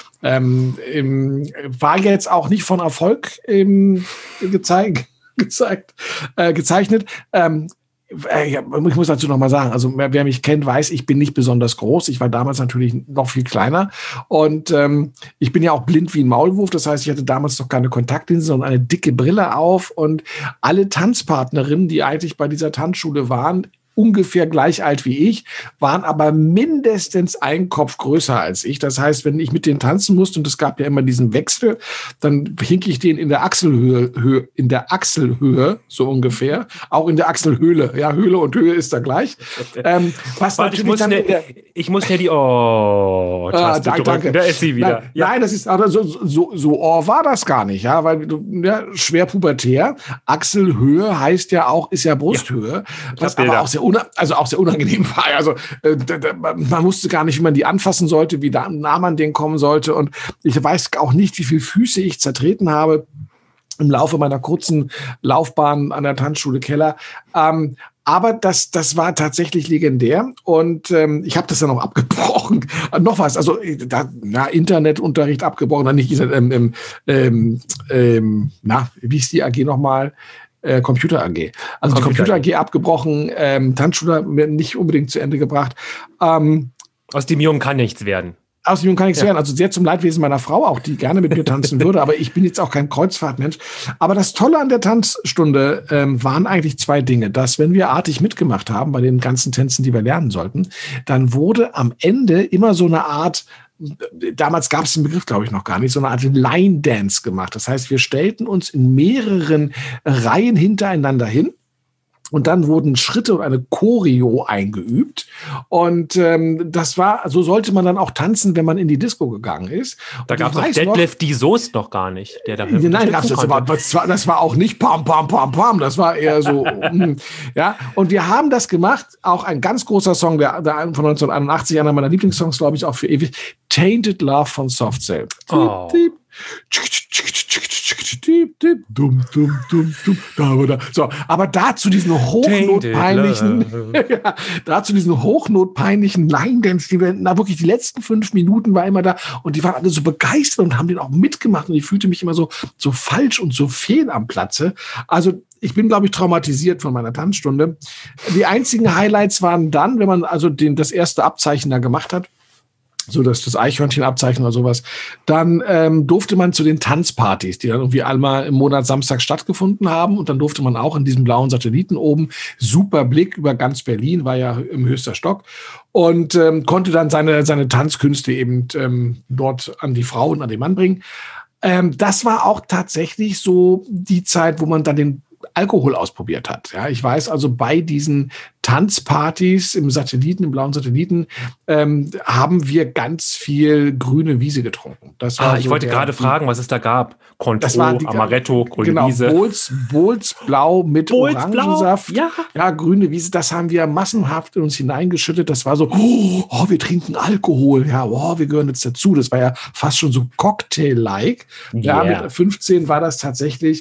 Ähm, im, war jetzt auch nicht von Erfolg ähm, gezeigt, gezeigt, äh, gezeichnet. Ähm, Ich muss dazu noch mal sagen, also wer mich kennt, weiß, ich bin nicht besonders groß. Ich war damals natürlich noch viel kleiner und ähm, ich bin ja auch blind wie ein Maulwurf. Das heißt, ich hatte damals noch keine Kontaktlinsen, sondern eine dicke Brille auf und alle Tanzpartnerinnen, die eigentlich bei dieser Tanzschule waren, ungefähr gleich alt wie ich, waren aber mindestens einen Kopf größer als ich. Das heißt, wenn ich mit denen tanzen musste, und es gab ja immer diesen Wechsel, dann hink ich den in der Achselhöhe, Höhe, in der Achselhöhe, so ungefähr, auch in der Achselhöhle. Ja, Höhle und Höhe ist da gleich. Ähm, was Warte, ich, muss dann der, ich muss ja die Oh-Taste ah, danke. Da ist sie wieder. Nein, ja. nein das ist, aber so, so, so Oh war das gar nicht, ja, weil du, ja, schwer pubertär. Achselhöhe heißt ja auch, ist ja Brusthöhe, ja. was aber auch sehr also auch sehr unangenehm war. Also äh, man wusste gar nicht, wie man die anfassen sollte, wie nah man denen kommen sollte. Und ich weiß auch nicht, wie viele Füße ich zertreten habe im Laufe meiner kurzen Laufbahn an der Tanzschule Keller. Ähm, aber das, das war tatsächlich legendär. Und ähm, ich habe das dann auch abgebrochen. Noch was, also da, na, Internetunterricht abgebrochen, dann nicht ähm, ähm, ähm, ähm, na, wie ist die A G nochmal? Äh, Computer A G. Also Computer die Computer A G abgebrochen, ähm, Tanzschule nicht unbedingt zu Ende gebracht. Ähm, Aus dem Jungen kann nichts werden. Aus dem Jungen kann nichts ja. werden. Also sehr zum Leidwesen meiner Frau auch, die gerne mit mir tanzen würde. Aber ich bin jetzt auch kein Kreuzfahrtmensch. Aber das Tolle an der Tanzstunde ähm, waren eigentlich zwei Dinge. Dass, wenn wir artig mitgemacht haben bei den ganzen Tänzen, die wir lernen sollten, dann wurde am Ende immer so eine Art, damals gab es den Begriff, glaube ich, noch gar nicht, so eine Art Line Dance gemacht. Das heißt, wir stellten uns in mehreren Reihen hintereinander hin. Und dann wurden Schritte und eine Choreo eingeübt. Und ähm, das war, so sollte man dann auch tanzen, wenn man in die Disco gegangen ist. Da gab es auch Detlef die Soest noch gar nicht. Der da Nein, gab's das, aber, das, war, das war auch nicht pam, pam, pam, pam. Das war eher so. Ja. Und wir haben das gemacht. Auch ein ganz großer Song, der, der von neunzehnhunderteinundachtzig, einer meiner Lieblingssongs, glaube ich, auch für ewig. Tainted Love von Soft Cell. Oh. So, aber dazu diesen hochnotpeinlichen, ja, dazu diesen hochnotpeinlichen Line-Dance, die wir, na wirklich die letzten fünf Minuten war immer da und die waren alle so begeistert und haben den auch mitgemacht und ich fühlte mich immer so, so falsch und so fehl am Platze. Also ich bin, glaube ich, traumatisiert von meiner Tanzstunde. Die einzigen Highlights waren dann, wenn man also den, das erste Abzeichen da gemacht hat, so dass das Eichhörnchenabzeichen oder sowas, dann ähm, durfte man zu den Tanzpartys, die dann irgendwie einmal im Monat Samstag stattgefunden haben, und dann durfte man auch in diesem blauen Satelliten oben, super Blick über ganz Berlin, war ja im höchster Stock, und ähm, konnte dann seine, seine Tanzkünste eben ähm, dort an die Frau und an den Mann bringen. Ähm, das war auch tatsächlich so die Zeit, wo man dann den Alkohol ausprobiert hat. Ja, ich weiß also, bei diesen Tanzpartys im Satelliten, im blauen Satelliten, ähm, haben wir ganz viel grüne Wiese getrunken. Das war ah, ich so wollte der, gerade fragen, was es da gab. Contro, Amaretto, grüne genau, Wiese. Bols, Bols Blau mit Bols Orangensaft. Blau, ja. ja, grüne Wiese, das haben wir massenhaft in uns hineingeschüttet. Das war so, oh, wir trinken Alkohol. Ja, oh, wir gehören jetzt dazu. Das war ja fast schon so Cocktail-like. Yeah. Ja, mit fünfzehn war das tatsächlich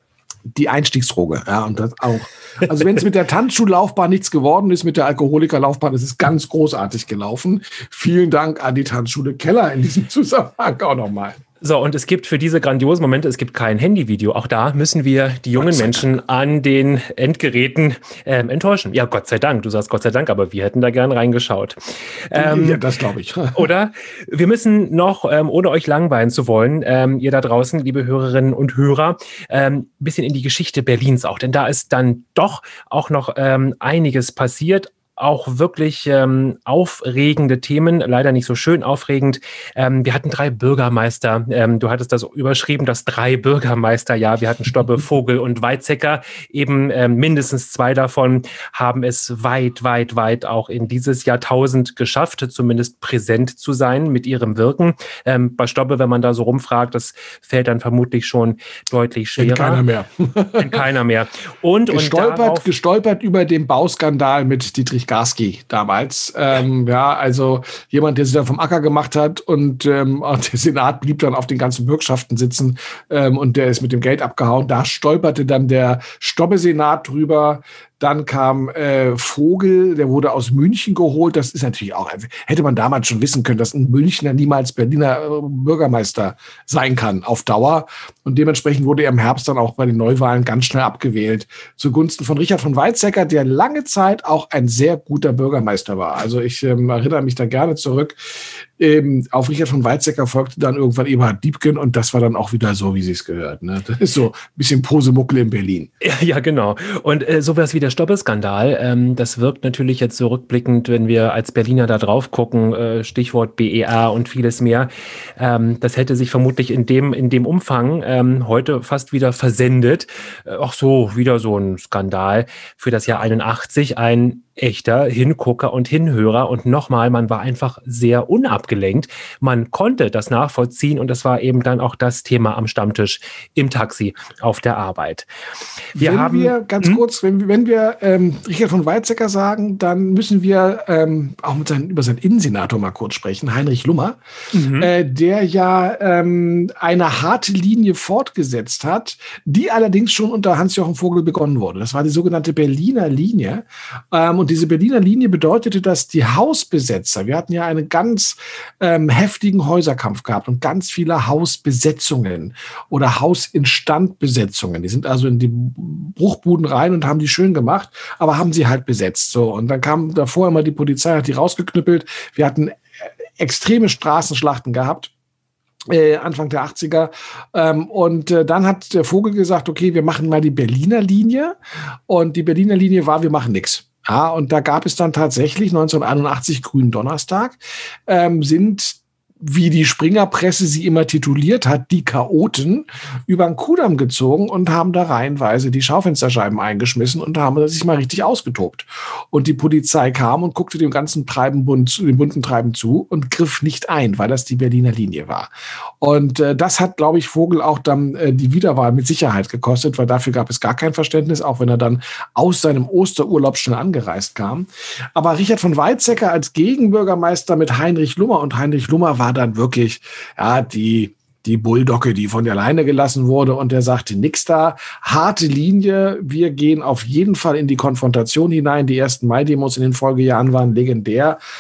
die Einstiegsdroge, ja, und das auch. Also wenn es mit der Tanzschullaufbahn nichts geworden ist, mit der Alkoholikerlaufbahn, ist es ganz großartig gelaufen. Vielen Dank an die Tanzschule Keller in diesem Zusammenhang auch nochmal. So, und es gibt für diese grandiosen Momente, es gibt kein Handyvideo. Auch da müssen wir die jungen Menschen an den Endgeräten ähm, enttäuschen. Ja, Gott sei Dank. Du sagst Gott sei Dank, aber wir hätten da gern reingeschaut. Ähm, ja, das glaube ich. Oder? Wir müssen noch, ähm, ohne euch langweilen zu wollen, ähm, ihr da draußen, liebe Hörerinnen und Hörer, ein ähm, bisschen in die Geschichte Berlins auch. Denn da ist dann doch auch noch ähm, einiges passiert. Auch wirklich ähm, aufregende Themen, leider nicht so schön aufregend. Ähm, wir hatten drei Bürgermeister. Ähm, du hattest das überschrieben, das drei Bürgermeisterjahr. Wir hatten Stobbe, Vogel und Weizsäcker. Eben ähm, mindestens zwei davon haben es weit, weit, weit auch in dieses Jahrtausend geschafft, zumindest präsent zu sein mit ihrem Wirken. Ähm, bei Stobbe, wenn man da so rumfragt, das fällt dann vermutlich schon deutlich schwerer. Kennt keiner mehr. Kennt keiner mehr. Und, gestolpert, und darauf, gestolpert über den Bauskandal mit Dietrich Garski damals. Ähm, ja, also jemand, der sich dann vom Acker gemacht hat, und ähm, der Senat blieb dann auf den ganzen Bürgschaften sitzen, ähm, und der ist mit dem Geld abgehauen. Da stolperte dann der Stobbe-Senat drüber. Dann kam äh, Vogel, der wurde aus München geholt. Das ist natürlich auch, hätte man damals schon wissen können, dass ein Münchner niemals Berliner äh, Bürgermeister sein kann auf Dauer. Und dementsprechend wurde er im Herbst dann auch bei den Neuwahlen ganz schnell abgewählt. Zugunsten von Richard von Weizsäcker, der lange Zeit auch ein sehr guter Bürgermeister war. Also ich ähm, erinnere mich da gerne zurück. Ähm, auf Richard von Weizsäcker folgte dann irgendwann Eberhard Diepgen, und das war dann auch wieder so, wie sie es gehört. Ne? Das ist so ein bisschen Posemuckel in Berlin. Ja, ja, genau. Und äh, sowas wie der Stobbe-Skandal, ähm, das wirkt natürlich jetzt so rückblickend, wenn wir als Berliner da drauf gucken, äh, Stichwort B E R und vieles mehr. Ähm, das hätte sich vermutlich in dem, in dem Umfang ähm, heute fast wieder versendet. Äh, auch so, wieder so ein Skandal für das Jahr einundachtzig, ein echter Hingucker und Hinhörer, und nochmal, man war einfach sehr unabgelenkt. Man konnte das nachvollziehen, und das war eben dann auch das Thema am Stammtisch im Taxi auf der Arbeit. Wir wenn haben, wir, ganz hm? kurz, wenn, wenn wir ähm, Richard von Weizsäcker sagen, dann müssen wir ähm, auch mit seinen, über seinen Innensenator mal kurz sprechen, Heinrich Lummer, Mhm. äh, der ja ähm, eine harte Linie fortgesetzt hat, die allerdings schon unter Hans-Jochen Vogel begonnen wurde. Das war die sogenannte Berliner Linie. Ähm, und diese Berliner Linie bedeutete, dass die Hausbesetzer, wir hatten ja einen ganz ähm, heftigen Häuserkampf gehabt und ganz viele Hausbesetzungen oder Hausinstandbesetzungen. Die sind also in die Bruchbuden rein und haben die schön gemacht, aber haben sie halt besetzt. So, und dann kam davor immer die Polizei, hat die rausgeknüppelt. Wir hatten extreme Straßenschlachten gehabt. Äh, Anfang der achtziger. Ähm, und äh, dann hat der Vogel gesagt, okay, wir machen mal die Berliner Linie. Und die Berliner Linie war, wir machen nichts. Ja, und da gab es dann tatsächlich neunzehnhunderteinundachtzig Grünen Donnerstag, ähm, sind, wie die Springerpresse sie immer tituliert hat, die Chaoten über den Kudamm gezogen und haben da reihenweise die Schaufensterscheiben eingeschmissen und haben sich mal richtig ausgetobt. Und die Polizei kam und guckte dem ganzen Treiben bunt, dem bunten Treiben zu und griff nicht ein, weil das die Berliner Linie war. Und äh, das hat, glaube ich, Vogel auch dann äh, die Wiederwahl mit Sicherheit gekostet, weil dafür gab es gar kein Verständnis, auch wenn er dann aus seinem Osterurlaub schnell angereist kam. Aber Richard von Weizsäcker als Gegenbürgermeister mit Heinrich Lummer, und Heinrich Lummer war dann wirklich, ja, die, die Bulldogge, die von der Leine gelassen wurde, und der sagte, nix da, harte Linie, wir gehen auf jeden Fall in die Konfrontation hinein. Die ersten Mai-Demos in den Folgejahren waren legendär.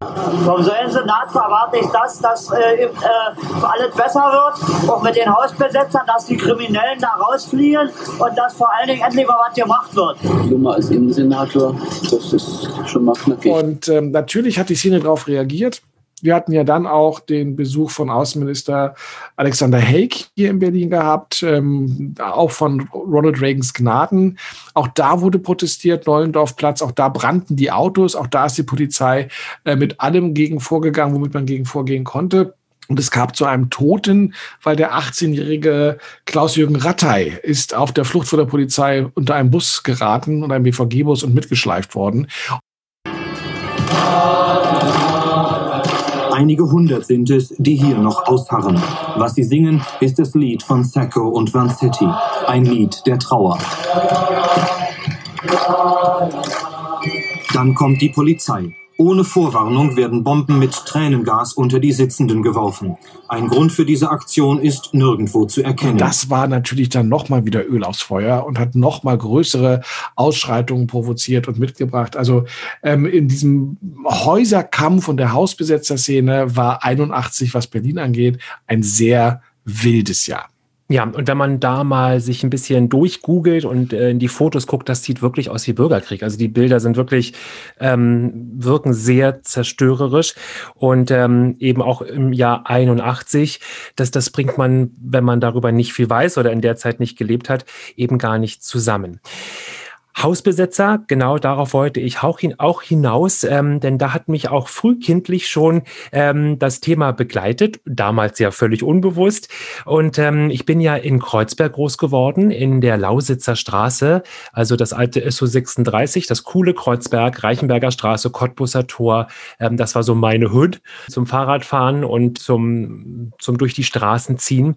Vom Senator erwarte ich das, dass äh, äh, alles besser wird, auch mit den Hausbesetzern, dass die Kriminellen da rausfliehen und dass vor allen Dingen endlich mal was gemacht wird. Nummer als Innensenator, das ist schon mal knackig. Und ähm, natürlich hat die Szene darauf reagiert. Wir hatten ja dann auch den Besuch von Außenminister Alexander Haig hier in Berlin gehabt, ähm, auch von Ronald Reagans Gnaden. Auch da wurde protestiert, Nollendorfplatz, auch da brannten die Autos, auch da ist die Polizei äh, mit allem gegen vorgegangen, womit man gegen vorgehen konnte. Und es kam zu einem Toten, weil der achtzehnjährige Klaus-Jürgen Rattay ist auf der Flucht vor der Polizei unter einem Bus geraten, unter einem B V G-Bus und mitgeschleift worden. Einige hundert sind es, die hier noch ausharren. Was sie singen, ist das Lied von Sacco und Vanzetti. Ein Lied der Trauer. Dann kommt die Polizei. Ohne Vorwarnung werden Bomben mit Tränengas unter die Sitzenden geworfen. Ein Grund für diese Aktion ist nirgendwo zu erkennen. Das war natürlich dann nochmal wieder Öl aufs Feuer und hat nochmal größere Ausschreitungen provoziert und mitgebracht. Also ähm, in diesem Häuserkampf und der Hausbesetzerszene war einundachtzig, was Berlin angeht, ein sehr wildes Jahr. Ja, und wenn man da mal sich ein bisschen durchgoogelt und äh, in die Fotos guckt, das sieht wirklich aus wie Bürgerkrieg. Also die Bilder sind wirklich, ähm, wirken sehr zerstörerisch und ähm, eben auch im Jahr einundachtzig, das, das bringt man, wenn man darüber nicht viel weiß oder in der Zeit nicht gelebt hat, eben gar nicht zusammen. Hausbesetzer, genau darauf wollte ich auch, hin, auch hinaus, ähm, denn da hat mich auch frühkindlich schon ähm, das Thema begleitet, damals ja völlig unbewusst. Und ähm, ich bin ja in Kreuzberg groß geworden, in der Lausitzer Straße, also das alte S O sechsunddreißig, das coole Kreuzberg, Reichenberger Straße, Cottbusser Tor. Ähm, das war so meine Hood zum Fahrradfahren und zum, zum durch die Straßen ziehen.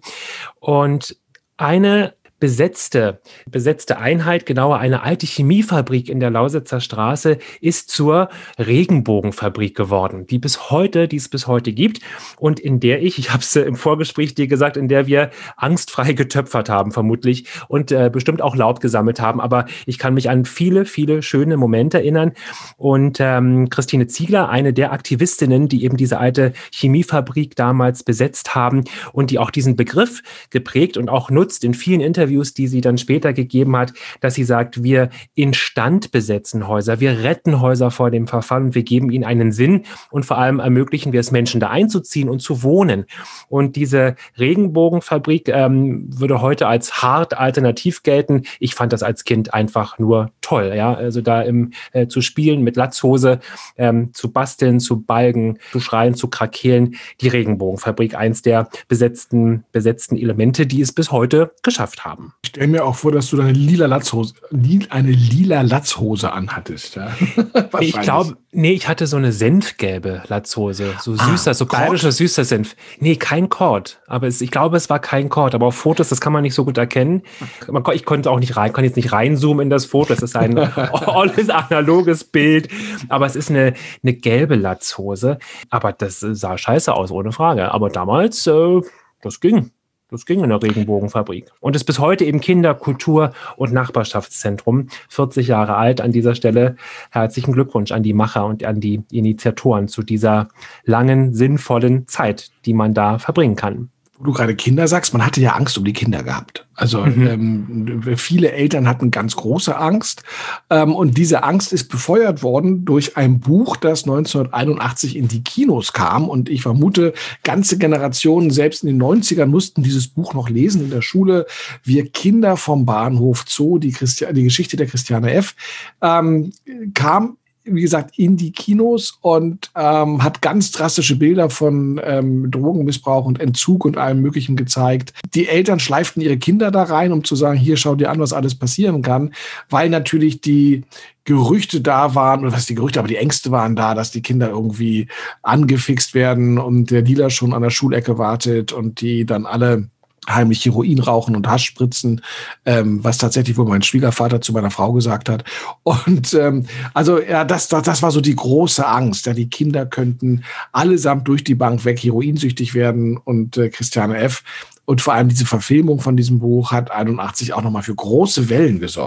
Und eine besetzte, besetzte Einheit, genauer eine alte Chemiefabrik in der Lausitzer Straße, ist zur Regenbogenfabrik geworden, die bis heute, die es bis heute gibt und in der ich, ich habe es im Vorgespräch dir gesagt, in der wir angstfrei getöpfert haben vermutlich und äh, bestimmt auch Laub gesammelt haben, aber ich kann mich an viele, viele schöne Momente erinnern und ähm, Christine Ziegler, eine der Aktivistinnen, die eben diese alte Chemiefabrik damals besetzt haben und die auch diesen Begriff geprägt und auch nutzt in vielen Interviews, die sie dann später gegeben hat, dass sie sagt, wir instand besetzen Häuser, wir retten Häuser vor dem Verfall und wir geben ihnen einen Sinn und vor allem ermöglichen wir es Menschen da einzuziehen und zu wohnen. Und diese Regenbogenfabrik ähm, würde heute als hart alternativ gelten. Ich fand das als Kind einfach nur toll, ja, also da im, äh, zu spielen mit Latzhose, ähm, zu basteln, zu balgen, zu schreien, zu krakeelen. Die Regenbogenfabrik, eins der besetzten, besetzten Elemente, die es bis heute geschafft haben. Ich stelle mir auch vor, dass du eine lila Latzhose, eine lila Latzhose anhattest. Ja? Ich glaube, nee, ich hatte so eine senfgelbe Latzhose, so süßer, ah, so bayerischer süßer Senf. Nee, kein Kord, aber es, ich glaube, es war kein Kord, aber auf Fotos, das kann man nicht so gut erkennen. Ich konnte auch nicht rein, kann jetzt nicht reinzoomen in das Foto, es ist ein alles analoges Bild, aber es ist eine, eine gelbe Latzhose, aber das sah scheiße aus, ohne Frage. Aber damals, äh, das ging. Das ging in der Regenbogenfabrik. Und ist bis heute eben Kinder-, Kultur- und Nachbarschaftszentrum. vierzig Jahre alt an dieser Stelle. Herzlichen Glückwunsch an die Macher und an die Initiatoren zu dieser langen, sinnvollen Zeit, die man da verbringen kann. Wo du gerade Kinder sagst, man hatte ja Angst um die Kinder gehabt. Also mhm. ähm, viele Eltern hatten ganz große Angst. Ähm, und diese Angst ist befeuert worden durch ein Buch, das neunzehnhunderteinundachtzig in die Kinos kam. Und ich vermute, ganze Generationen, selbst in den neunzigern, mussten dieses Buch noch lesen in der Schule. Wir Kinder vom Bahnhof Zoo, die, Christi- die Geschichte der Christiane F., ähm, kam wie gesagt, in die Kinos und ähm, hat ganz drastische Bilder von ähm, Drogenmissbrauch und Entzug und allem Möglichen gezeigt. Die Eltern schleiften ihre Kinder da rein, um zu sagen, hier, schau dir an, was alles passieren kann, weil natürlich die Gerüchte da waren, oder was die Gerüchte, aber die Ängste waren da, dass die Kinder irgendwie angefixt werden und der Dealer schon an der Schulecke wartet und die dann alle heimlich Heroin rauchen und Hasch spritzen, ähm, was tatsächlich wohl mein Schwiegervater zu meiner Frau gesagt hat. Und ähm, also ja, das, das, das war so die große Angst. Ja, die Kinder könnten allesamt durch die Bank weg heroinsüchtig werden und äh, Christiane F. Und vor allem diese Verfilmung von diesem Buch hat einundachtzig auch nochmal für große Wellen gesorgt.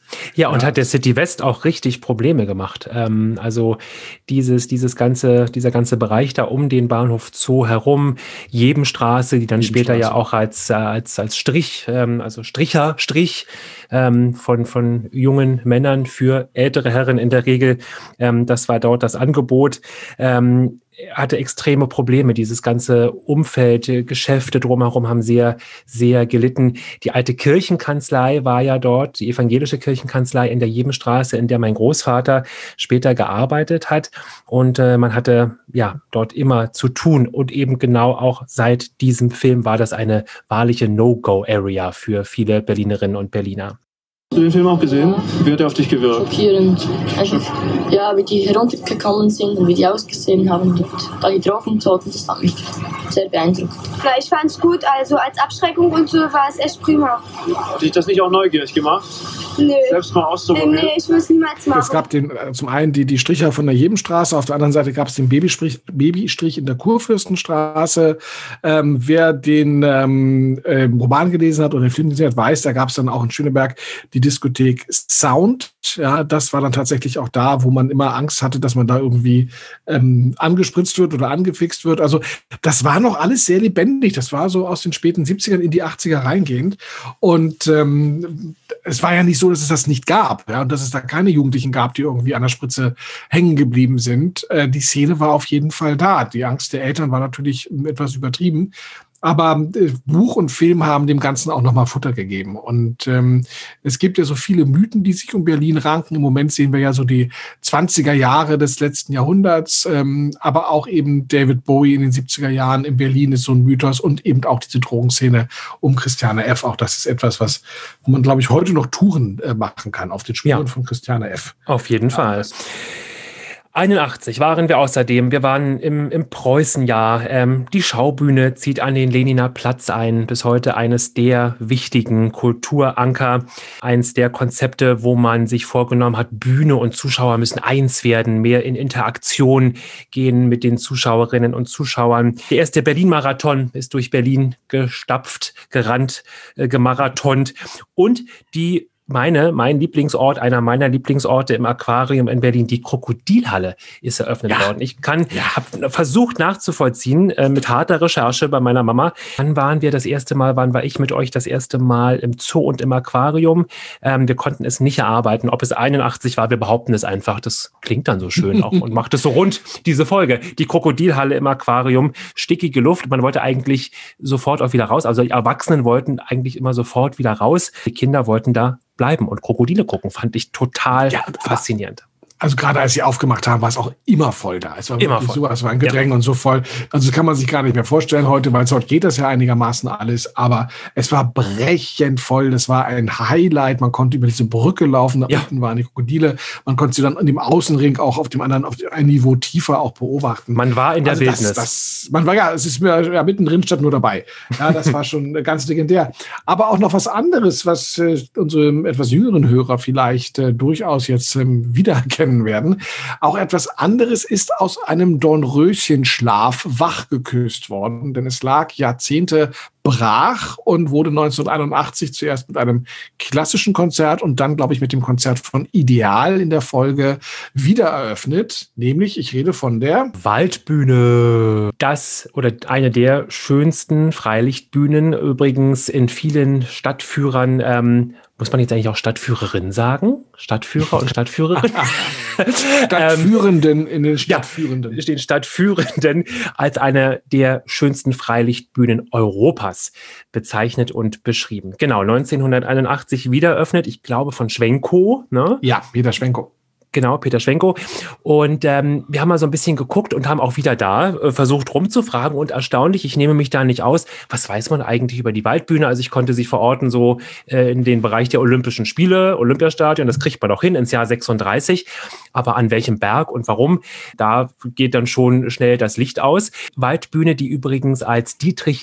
Ja, und ja. hat der City West auch richtig Probleme gemacht. Ähm, also dieses, dieses ganze, dieser ganze Bereich da um den Bahnhof Zoo herum, Jebenstraße, die dann später ja auch als, als, als Strich, ähm, also Stricher, Strich ähm, von, von jungen Männern für ältere Herren in der Regel, ähm, das war dort das Angebot. Ähm, hatte extreme Probleme. Dieses ganze Umfeld, Geschäfte drumherum haben sehr, sehr gelitten. Die alte Kirchenkanzlei war ja dort, die evangelische Kirchenkanzlei in der Jebenstraße, in der mein Großvater später gearbeitet hat. Und äh, man hatte ja dort immer zu tun. Und eben genau auch seit diesem Film war das eine wahrliche No-Go-Area für viele Berlinerinnen und Berliner. Hast du den Film auch gesehen? Wie hat er auf dich gewirkt? Schockierend. Also, ja, wie die heruntergekommen sind und wie die ausgesehen haben und da getroffen wurden, das hat mich sehr beeindruckt. Ja, ich fand es gut, also als Abschreckung und so war es echt prima. Hat dich das nicht auch neugierig gemacht? Nö. Selbst mal auszuprobieren? Nee, ich will es niemals machen. Es gab den, zum einen die, die Stricher von der Jebenstraße, auf der anderen Seite gab es den Babystrich, Babystrich in der Kurfürstenstraße. Ähm, wer den ähm, äh, Roman gelesen hat oder den Film gesehen hat, weiß, da gab es dann auch in Schöneberg die Diskothek Sound. Ja, das war dann tatsächlich auch da, wo man immer Angst hatte, dass man da irgendwie ähm, angespritzt wird oder angefixt wird. Also das war noch alles sehr lebendig. Das war so aus den späten siebzigern in die achtziger reingehend. Und ähm, es war ja nicht so, dass es das nicht gab, ja, und dass es da keine Jugendlichen gab, die irgendwie an der Spritze hängen geblieben sind. Äh, die Szene war auf jeden Fall da. Die Angst der Eltern war natürlich etwas übertrieben. Aber äh, Buch und Film haben dem Ganzen auch nochmal Futter gegeben. Und ähm, es gibt ja so viele Mythen, die sich um Berlin ranken. Im Moment sehen wir ja so die zwanziger Jahre des letzten Jahrhunderts. Ähm, aber auch eben David Bowie in den siebziger Jahren in Berlin ist so ein Mythos. Und eben auch diese Drogenszene um Christiane F. Auch das ist etwas, was wo man, glaube ich, heute noch Touren äh, machen kann auf den Spuren ja. von Christiane F. Auf jeden ja. Fall. einundachtzig waren wir außerdem. Wir waren im, im Preußenjahr. Ähm, die Schaubühne zieht an den Leniner Platz ein. Bis heute eines der wichtigen Kulturanker. Eins der Konzepte, wo man sich vorgenommen hat, Bühne und Zuschauer müssen eins werden, mehr in Interaktion gehen mit den Zuschauerinnen und Zuschauern. Der erste Berlin-Marathon ist durch Berlin gestapft, gerannt, äh, gemarathont. Und die Meine, mein Lieblingsort, einer meiner Lieblingsorte im Aquarium in Berlin, die Krokodilhalle, ist eröffnet ja. worden. Ich kann, ja. habe versucht nachzuvollziehen, äh, mit harter Recherche bei meiner Mama. Wann waren wir das erste Mal, wann war ich mit euch das erste Mal im Zoo und im Aquarium? Ähm, wir konnten es nicht erarbeiten. Ob es einundachtzig war, wir behaupten es einfach. Das klingt dann so schön auch und macht es so rund, diese Folge. Die Krokodilhalle im Aquarium, stickige Luft. Man wollte eigentlich sofort auch wieder raus. Also die Erwachsenen wollten eigentlich immer sofort wieder raus. Die Kinder wollten da bleiben und Krokodile gucken, fand ich total ja, faszinierend. Also gerade als sie aufgemacht haben, war es auch immer voll da. Es war immer voll. Super, es war ein Gedränge ja. und so voll. Also das kann man sich gar nicht mehr vorstellen heute, weil heute geht das ja einigermaßen alles. Aber es war brechend voll. Das war ein Highlight. Man konnte über diese Brücke laufen. Da ja. unten waren die Krokodile. Man konnte sie dann in dem Außenring auch auf dem anderen, auf ein Niveau tiefer auch beobachten. Man war in der also Wildnis. Das, das, man war ja, es ist mir ja, mittendrin statt nur dabei. Ja, das war schon ganz legendär. Aber auch noch was anderes, was äh, unsere etwas jüngeren Hörer vielleicht äh, durchaus jetzt ähm, wiedererkennen werden. Auch etwas anderes ist aus einem Dornröschenschlaf wachgeküsst worden, denn es lag Jahrzehnte brach und wurde neunzehnhunderteinundachtzig zuerst mit einem klassischen Konzert und dann, glaube ich, mit dem Konzert von Ideal in der Folge wieder eröffnet. Nämlich, ich rede von der Waldbühne. Das oder eine der schönsten Freilichtbühnen, übrigens in vielen Stadtführern. Ähm, muss man jetzt eigentlich auch Stadtführerin sagen? Stadtführer und Stadtführerin? Stadtführenden in den Stadtführenden. Ja, den Stadtführenden als eine der schönsten Freilichtbühnen Europas bezeichnet und beschrieben. Genau, neunzehnhunderteinundachtzig wieder eröffnet, ich glaube von Schwenkow. Ne? Ja, Peter Schwenkow. Genau, Peter Schwenkow. Und ähm, wir haben mal so ein bisschen geguckt und haben auch wieder da äh, versucht rumzufragen. Und erstaunlich, ich nehme mich da nicht aus, was weiß man eigentlich über die Waldbühne? Also ich konnte sie verorten so äh, in den Bereich der Olympischen Spiele, Olympiastadion, das kriegt man auch hin ins Jahr sechsunddreißig. Aber an welchem Berg und warum, da geht dann schon schnell das Licht aus. Waldbühne, die übrigens als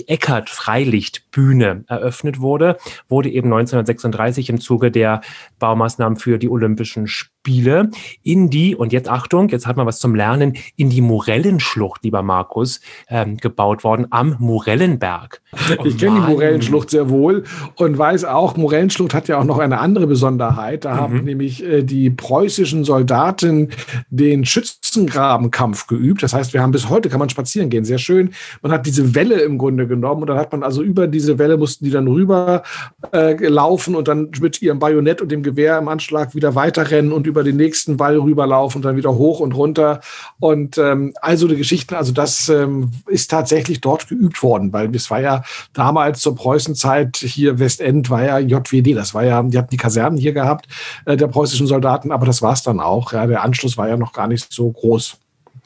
Dietrich-Eckart-Freilichtbühne eröffnet wurde, wurde eben neunzehnhundertsechsunddreißig im Zuge der Baumaßnahmen für die Olympischen Spiele in die, und jetzt Achtung, jetzt hat man was zum Lernen, in die Morellenschlucht, lieber Markus, ähm, gebaut worden, am Morellenberg. Oh, ich kenne die Morellenschlucht sehr wohl und weiß auch, Morellenschlucht hat ja auch noch eine andere Besonderheit. Da mhm. haben nämlich äh, die preußischen Soldaten den Schützengrabenkampf geübt. Das heißt, wir haben bis heute, kann man spazieren gehen, sehr schön. Man hat diese Welle im Grunde genommen und dann hat man also über diese Welle mussten die dann rüber äh, laufen und dann mit ihrem Bajonett und dem Gewehr im Anschlag wieder weiterrennen und über den nächsten Wall rüberlaufen und dann wieder hoch und runter. Und ähm, also die Geschichten, also das ähm, ist tatsächlich dort geübt worden, weil es war ja damals zur Preußenzeit hier Westend war ja J W D, das war ja, die hatten die Kasernen hier gehabt, äh, der preußischen Soldaten, aber das war es dann auch. Ja, der Anschluss war ja noch gar nicht so groß.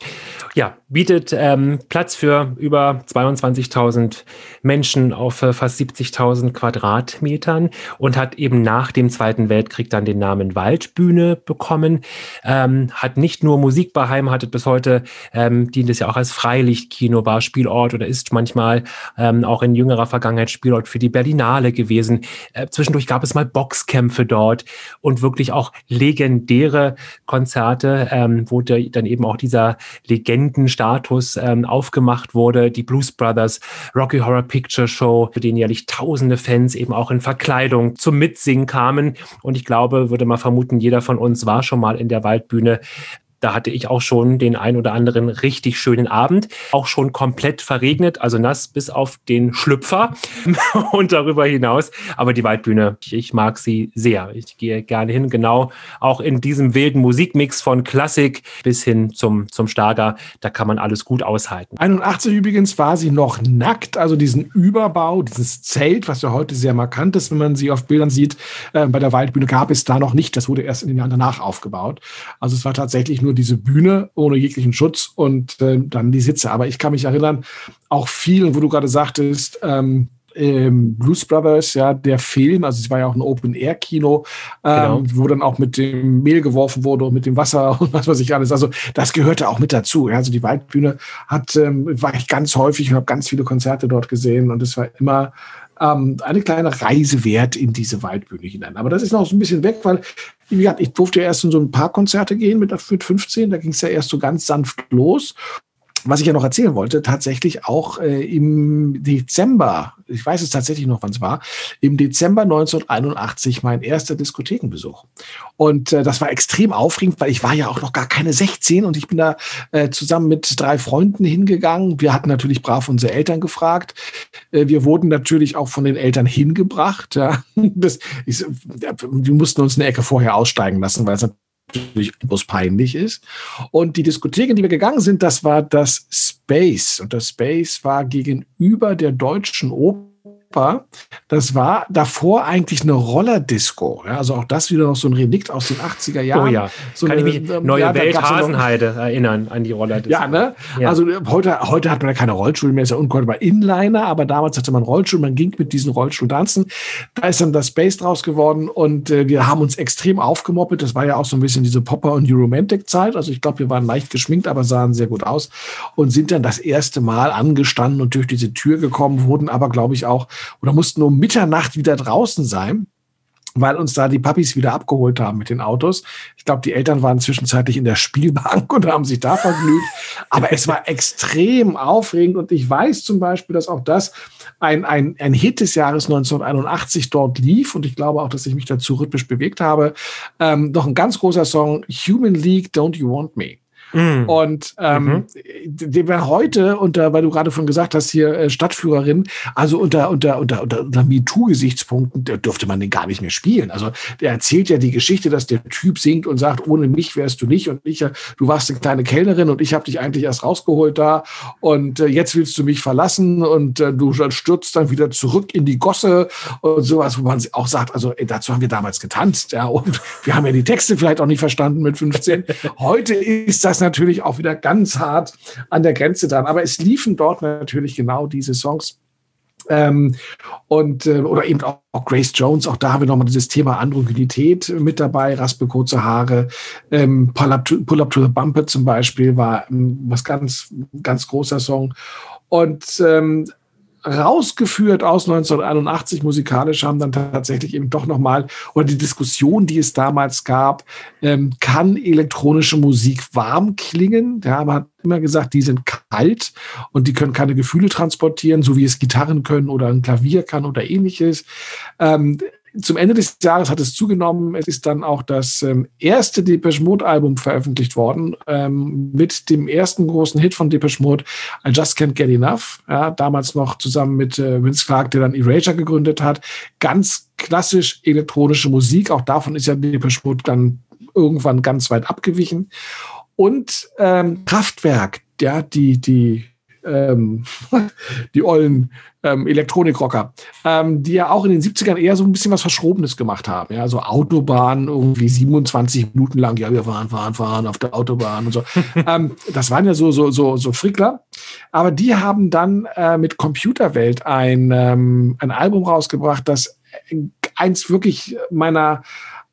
Ja, bietet ähm, Platz für über zweiundzwanzigtausend Menschen auf äh, fast siebzigtausend Quadratmetern und hat eben nach dem Zweiten Weltkrieg dann den Namen Waldbühne bekommen. Ähm, hat nicht nur Musik beheimatet, bis heute ähm, dient es ja auch als Freilichtkino, war Spielort oder ist manchmal ähm, auch in jüngerer Vergangenheit Spielort für die Berlinale gewesen. Äh, zwischendurch gab es mal Boxkämpfe dort und wirklich auch legendäre Konzerte, ähm, wo der, dann eben auch dieser Legendenstatus ähm, aufgemacht wurde. Die Blues Brothers Rocky Horror Picture Show, für den jährlich tausende Fans eben auch in Verkleidung zum Mitsingen kamen. Und ich glaube, würde mal vermuten, jeder von uns war schon mal in der Waldbühne. Da hatte ich auch schon den ein oder anderen richtig schönen Abend, auch schon komplett verregnet, also nass bis auf den Schlüpfer und darüber hinaus. Aber die Waldbühne, ich, ich mag sie sehr. Ich gehe gerne hin, genau auch in diesem wilden Musikmix von Klassik bis hin zum, zum Schlager. Da kann man alles gut aushalten. einundachtzig übrigens war sie noch nackt, also diesen Überbau, dieses Zelt, was ja heute sehr markant ist, wenn man sie auf Bildern sieht, äh, bei der Waldbühne gab es da noch nicht. Das wurde erst in den Jahren danach aufgebaut. Also es war tatsächlich nur diese Bühne ohne jeglichen Schutz und äh, dann die Sitze. Aber ich kann mich erinnern, auch viel, wo du gerade sagtest, ähm, ähm, Blues Brothers, ja, der Film, also es war ja auch ein Open-Air-Kino, ähm, genau. wo dann auch mit dem Mehl geworfen wurde und mit dem Wasser und was weiß ich alles. Also das gehörte auch mit dazu. Ja. Also die Waldbühne hat, ähm, war ich ganz häufig und habe ganz viele Konzerte dort gesehen und es war immer eine kleine Reise wert in diese Waldbühne hinein. Aber das ist noch so ein bisschen weg, weil wie gesagt, ich durfte ja erst in so ein paar Konzerte gehen mit fünfzehn, da ging es ja erst so ganz sanft los. Was ich ja noch erzählen wollte, tatsächlich auch äh, im Dezember, ich weiß es tatsächlich noch, wann es war, im Dezember neunzehnhunderteinundachtzig mein erster Diskothekenbesuch. Und äh, das war extrem aufregend, weil ich war ja auch noch gar keine sechzehn und ich bin da äh, zusammen mit drei Freunden hingegangen. Wir hatten natürlich brav unsere Eltern gefragt. Äh, wir wurden natürlich auch von den Eltern hingebracht. Ja. Das, ich, wir mussten uns eine Ecke vorher aussteigen lassen, weil es natürlich bloß peinlich ist. Und die Diskothek, in die wir gegangen sind, das war das Space. Und das Space war gegenüber der Deutschen Oper. Das war davor eigentlich eine Rollerdisco. Ja, also auch das wieder noch so ein Relikt aus den achtziger Jahren. Oh ja, so kann eine, ich mich Neue ja, Welt Hasenheide erinnern an die Rollerdisco. Ja, ne? Ja. Also heute, heute hat man ja keine Rollschuhe mehr, ist ja unkontrollierbar Inliner, aber damals hatte man Rollschuhe, man ging mit diesen Rollschuhen tanzen. Da ist dann das Space draus geworden und äh, wir haben uns extrem aufgemoppelt. Das war ja auch so ein bisschen diese Popper- und New-Romantic-Zeit. Also ich glaube, wir waren leicht geschminkt, aber sahen sehr gut aus und sind dann das erste Mal angestanden und durch diese Tür gekommen, wurden aber, glaube ich, auch oder mussten um Mitternacht wieder draußen sein, weil uns da die Papis wieder abgeholt haben mit den Autos. Ich glaube, die Eltern waren zwischenzeitlich in der Spielbank und haben sich da vergnügt. Aber es war extrem aufregend und ich weiß zum Beispiel, dass auch das ein, ein, ein Hit des Jahres neunzehnhunderteinundachtzig dort lief und ich glaube auch, dass ich mich dazu rhythmisch bewegt habe. Ähm, noch ein ganz großer Song, Human League, Don't You Want Me? Mm. Und ähm, mhm. den wir heute unter, weil du gerade von gesagt hast, hier äh, Stadtführerin, also unter unter unter unter, unter MeToo-Gesichtspunkten, da dürfte man den gar nicht mehr spielen. Also der erzählt ja die Geschichte, dass der Typ singt und sagt, ohne mich wärst du nicht und ich, du warst eine kleine Kellnerin und ich habe dich eigentlich erst rausgeholt da und äh, jetzt willst du mich verlassen und äh, du stürzt dann wieder zurück in die Gosse und sowas, wo man auch sagt, also ey, dazu haben wir damals getanzt, ja, und wir haben ja die Texte vielleicht auch nicht verstanden mit fünfzehn. Heute ist das natürlich auch wieder ganz hart an der Grenze dran. Aber es liefen dort natürlich genau diese Songs. Ähm, und äh, oder eben auch, auch Grace Jones, auch da haben wir nochmal dieses Thema Androgynität mit dabei, raspelkurze Haare. Ähm, Pull Up to, Pull Up to the Bumper zum Beispiel war ähm, was ganz, ganz großer Song. Und ähm, rausgeführt aus neunzehnhunderteinundachtzig musikalisch haben dann tatsächlich eben doch nochmal, oder die Diskussion, die es damals gab, ähm, kann elektronische Musik warm klingen? Ja, man hat immer gesagt, die sind kalt und die können keine Gefühle transportieren, so wie es Gitarren können oder ein Klavier kann oder ähnliches. Ähm, Zum Ende des Jahres hat es zugenommen. Es ist dann auch das ähm, erste Depeche Mode-Album veröffentlicht worden, ähm, mit dem ersten großen Hit von Depeche Mode, I Just Can't Get Enough. Ja, damals noch zusammen mit äh, Vince Clarke, der dann Erasure gegründet hat. Ganz klassisch elektronische Musik. Auch davon ist ja Depeche Mode dann irgendwann ganz weit abgewichen. Und ähm, Kraftwerk, ja, die, die, ähm, die ollen ähm, Elektronikrocker, ähm, die ja auch in den siebzigern eher so ein bisschen was Verschrobenes gemacht haben. Ja, so Autobahn irgendwie siebenundzwanzig Minuten lang, ja, wir fahren, fahren, fahren auf der Autobahn und so. ähm, das waren ja so, so, so, so Frickler. Aber die haben dann äh, mit Computerwelt ein, ähm, ein Album rausgebracht, das eins wirklich meiner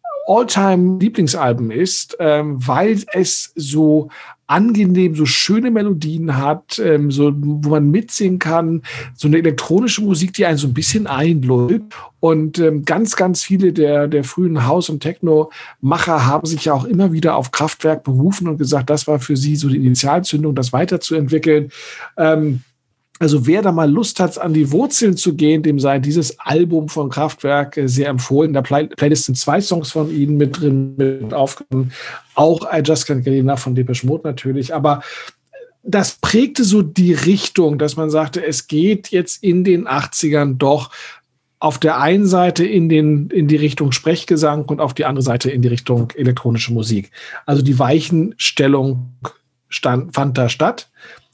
All-Time-Lieblingsalben ist, ähm, weil es so angenehm, so schöne Melodien hat, ähm, so, wo man mitsingen kann, so eine elektronische Musik, die einen so ein bisschen einlullt. Und ähm, ganz, ganz viele der, der frühen House- und Techno-Macher haben sich ja auch immer wieder auf Kraftwerk berufen und gesagt, das war für sie so die Initialzündung, das weiterzuentwickeln. Ähm, Also wer da mal Lust hat, an die Wurzeln zu gehen, dem sei dieses Album von Kraftwerk sehr empfohlen. In der Play- Playlist sind zwei Songs von ihnen mit drin, mit aufgenommen. Auch I Just Can't Get Enough von Depeche Mode natürlich. Aber das prägte so die Richtung, dass man sagte, es geht jetzt in den achtzigern doch auf der einen Seite in, den, in die Richtung Sprechgesang und auf die andere Seite in die Richtung elektronische Musik. Also die Weichenstellung stand, fand da statt.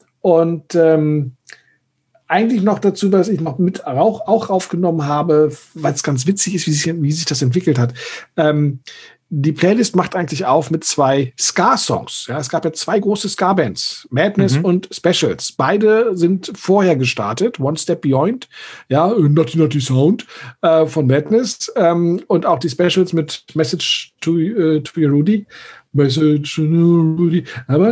Und ähm, eigentlich noch dazu, was ich noch mit auch, auch aufgenommen habe, weil es ganz witzig ist, wie sich, wie sich das entwickelt hat. Ähm, die Playlist macht eigentlich auf mit zwei Ska-Songs. Ja, es gab ja zwei große Ska-Bands, Madness mhm. und Specials. Beide sind vorher gestartet, One Step Beyond, ja, Naughty Naughty Sound äh, von Madness ähm, und auch die Specials mit Message to, uh, to Your Rudy. Message to Rudy.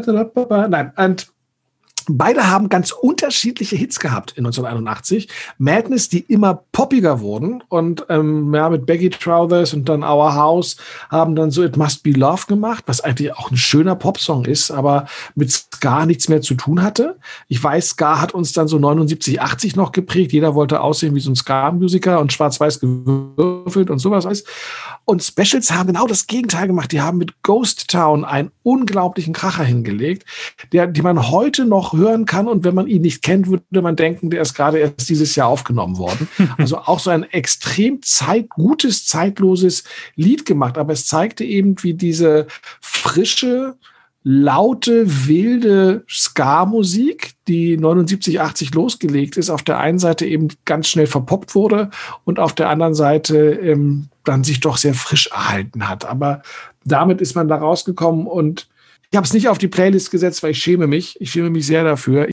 Nein, und beide haben ganz unterschiedliche Hits gehabt in neunzehnhunderteinundachtzig. Madness, die immer poppiger wurden und ähm, ja, mit Baggy Trousers und dann Our House haben dann so It Must Be Love gemacht, was eigentlich auch ein schöner Popsong ist, aber mit Ska nichts mehr zu tun hatte. Ich weiß, Ska hat uns dann so neunundsiebzig, achtzig noch geprägt. Jeder wollte aussehen wie so ein Ska-Musiker und schwarz-weiß gewürfelt und sowas alles. Und Specials haben genau das Gegenteil gemacht. Die haben mit Ghost Town einen unglaublichen Kracher hingelegt, der, die man heute noch hören kann. Und wenn man ihn nicht kennt, würde man denken, der ist gerade erst dieses Jahr aufgenommen worden. Also auch so ein extrem zeit, gutes, zeitloses Lied gemacht. Aber es zeigte eben, wie diese frische, laute, wilde Ska-Musik, die neunundsiebzig, achtzig losgelegt ist, auf der einen Seite eben ganz schnell verpoppt wurde und auf der anderen Seite ähm, dann sich doch sehr frisch erhalten hat. Aber damit ist man da rausgekommen und ich habe es nicht auf die Playlist gesetzt, weil ich schäme mich. Ich schäme mich sehr dafür.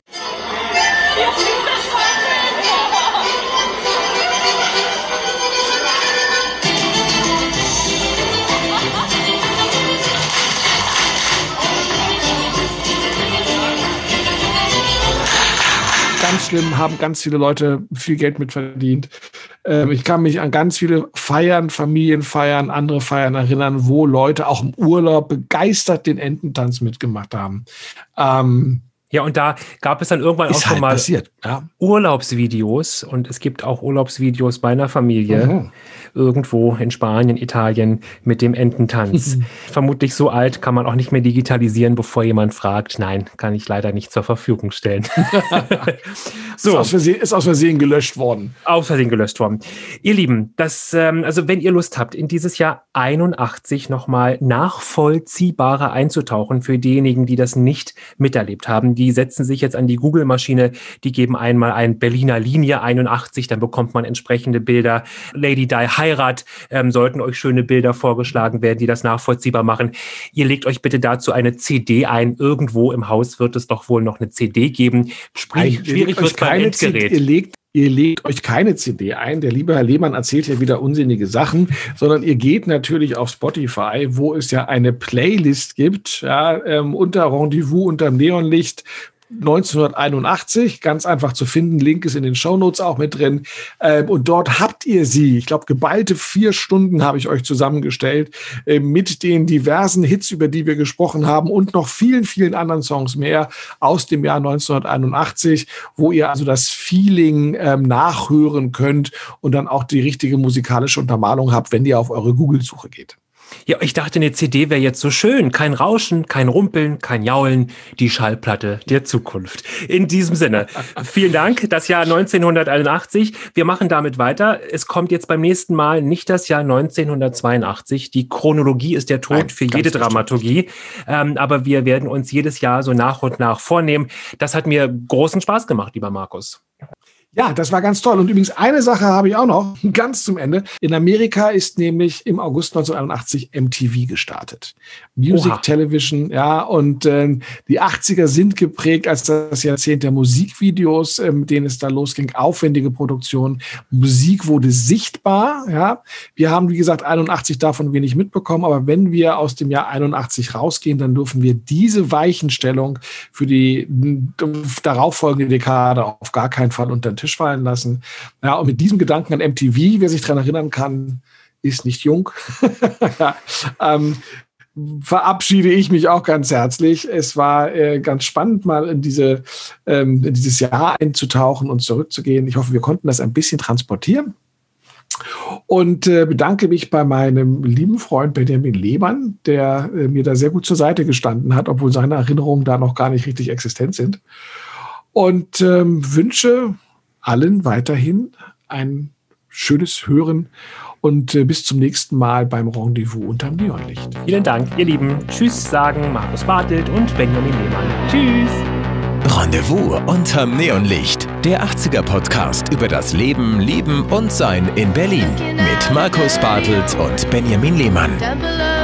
Ganz schlimm, haben ganz viele Leute viel Geld mit verdient. Ähm, ich kann mich an ganz viele Feiern, Familienfeiern, andere Feiern erinnern, wo Leute auch im Urlaub begeistert den Ententanz mitgemacht haben. Ähm, Ja, und da gab es dann irgendwann auch schon halt mal passiert, ja. Urlaubsvideos und es gibt auch Urlaubsvideos bei einer Familie mhm. irgendwo in Spanien, Italien mit dem Ententanz. Mhm. Vermutlich so alt kann man auch nicht mehr digitalisieren, bevor jemand fragt. Nein, kann ich leider nicht zur Verfügung stellen. So. Ist aus Versehen, ist aus Versehen gelöscht worden. Aus Versehen gelöscht worden. Ihr Lieben, das, ähm, also wenn ihr Lust habt, in dieses Jahr einundachtzig nochmal nachvollziehbarer einzutauchen für diejenigen, die das nicht miterlebt haben, die setzen sich jetzt an die Google-Maschine, die geben einmal ein Berliner Linie einundachtzig, dann bekommt man entsprechende Bilder. Lady Di Heirat, ähm, sollten euch schöne Bilder vorgeschlagen werden, die das nachvollziehbar machen. Ihr legt euch bitte dazu eine C D ein. Irgendwo im Haus wird es doch wohl noch eine C D geben. Sprich, schwierig wird es beim Endgerät. Ihr legt ihr legt euch keine C D ein. Der liebe Herr Lehmann erzählt ja wieder unsinnige Sachen, sondern ihr geht natürlich auf Spotify, wo es ja eine Playlist gibt, ja, ähm, unter Rendezvous unterm Neonlicht neunzehnhunderteinundachtzig, ganz einfach zu finden. Link ist in den Shownotes auch mit drin. Ähm, und dort habt ihr sie, ich glaube, geballte vier Stunden habe ich euch zusammengestellt, äh, mit den diversen Hits, über die wir gesprochen haben und noch vielen, vielen anderen Songs mehr aus dem Jahr neunzehnhunderteinundachtzig, wo ihr also das Feeling ähm, nachhören könnt und dann auch die richtige musikalische Untermalung habt, wenn ihr auf eure Google-Suche geht. Ja, ich dachte, eine C D wäre jetzt so schön. Kein Rauschen, kein Rumpeln, kein Jaulen. Die Schallplatte der Zukunft. In diesem Sinne, vielen Dank. Das Jahr neunzehnhunderteinundachtzig. Wir machen damit weiter. Es kommt jetzt beim nächsten Mal nicht das Jahr neunzehnhundertzweiundachtzig. Die Chronologie ist der Tod Nein, für jede Dramaturgie. Ähm, aber wir werden uns jedes Jahr so nach und nach vornehmen. Das hat mir großen Spaß gemacht, lieber Markus. Ja, das war ganz toll. Und übrigens eine Sache habe ich auch noch, ganz zum Ende. In Amerika ist nämlich im August neunzehnhunderteinundachtzig M T V gestartet. Music Oha. Television, ja, und ähm, die achtziger sind geprägt als das Jahrzehnt der Musikvideos, äh, mit denen es da losging, aufwendige Produktion. Musik wurde sichtbar, ja. Wir haben, wie gesagt, einundachtzig davon wenig mitbekommen, aber wenn wir aus dem Jahr einundachtzig rausgehen, dann dürfen wir diese Weichenstellung für die darauffolgende Dekade auf gar keinen Fall unter den Tisch fallen lassen. Ja, und mit diesem Gedanken an M T V, wer sich daran erinnern kann, ist nicht jung. ja, ähm, verabschiede ich mich auch ganz herzlich. Es war äh, ganz spannend, mal in, diese, ähm, in dieses Jahr einzutauchen und zurückzugehen. Ich hoffe, wir konnten das ein bisschen transportieren. Und äh, bedanke mich bei meinem lieben Freund Benjamin Lehmann, der äh, mir da sehr gut zur Seite gestanden hat, obwohl seine Erinnerungen da noch gar nicht richtig existent sind. Und ähm, wünsche allen weiterhin ein schönes Hören und äh, bis zum nächsten Mal beim Rendezvous unterm Neonlicht. Vielen Dank, ihr Lieben. Tschüss sagen Markus Bartelt und Benjamin Lehmann. Tschüss. Rendezvous unterm Neonlicht. Der achtziger-Podcast über das Leben, Lieben und Sein in Berlin. Mit Markus Bartelt und Benjamin Lehmann.